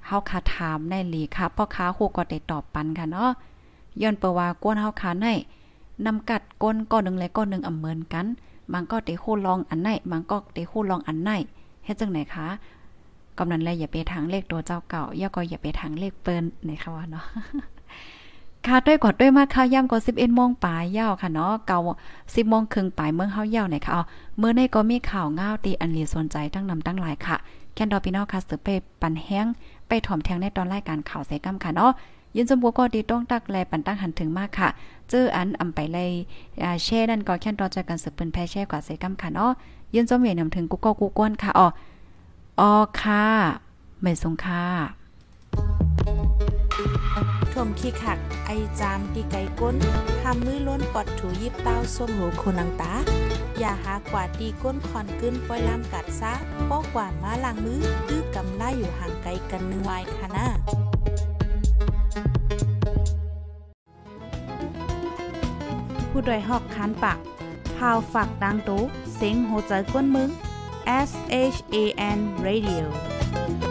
เฮาคาถามในลีค่ะพ่อค้าฮู้ก็ได้ตอบปันค่ะเนาะย้อนเปว่าก้นเฮาคาในนำกัดก้นก้อนหนึ่งและก้อนหนึ่งอ่ำเหมือนกันบางก็เตโคลองอันไหนบางก็เตโคลองอันไหนเฮ็ดจังไหนคะกำนั้นแลอย่าไปทางเลขตัวเจ้าเก่าย่อก็อย่าไปทางเลขเปิ้นนะคะว่าเนาะ ค่ะด้วยกอดด้วยมาค่ะย่ำก็สิบเอ็ดโมงปลายยาวค่ะเนาะเก่าสิบโมงครึ่งปลายเมืองเฮายาวไหนค่ะอ๋อมื้อในก็มีข่าวง่าวตีอันลีสนใจทั้งนำตั้งหลายค่ะแคนดอพี่น้องค่ะสืบไปปันแห้งไปถ่อมแทงในตอนรายการข่าวใส่กำค่ะเนาะยินสมบูรณ์ก็ดีต้องตักแลปันตั้งหันถึงมากค่ะจื้ออันอำไปเลยอ่าแช่นั่นก็แค่นตอนจากกันสืบปืนแพ้แช่กว่าใส่กำค่ะเนาะยินสมเหวี่ยนำถึงกูก็กูก้นค่ะอ๋ออ๋อค่ะไม่สงค่ะถ่วมขี้ขักไอจามตีไก่ก้นทำมือล้นปอดถูยิบเต้าส้มหูโคนังตาอย่าหากว่าตีก้นคอนกึ้นปล่อยลามกัดซะป้อกว่ามาล้างมือตื้อกำไล่อยู่ห่างไกลกันนึงวายค่ะนะผู้ดยหอกคานปากพาวฝากดังตู้เสียงโหใจก้นมึง S H A N Radio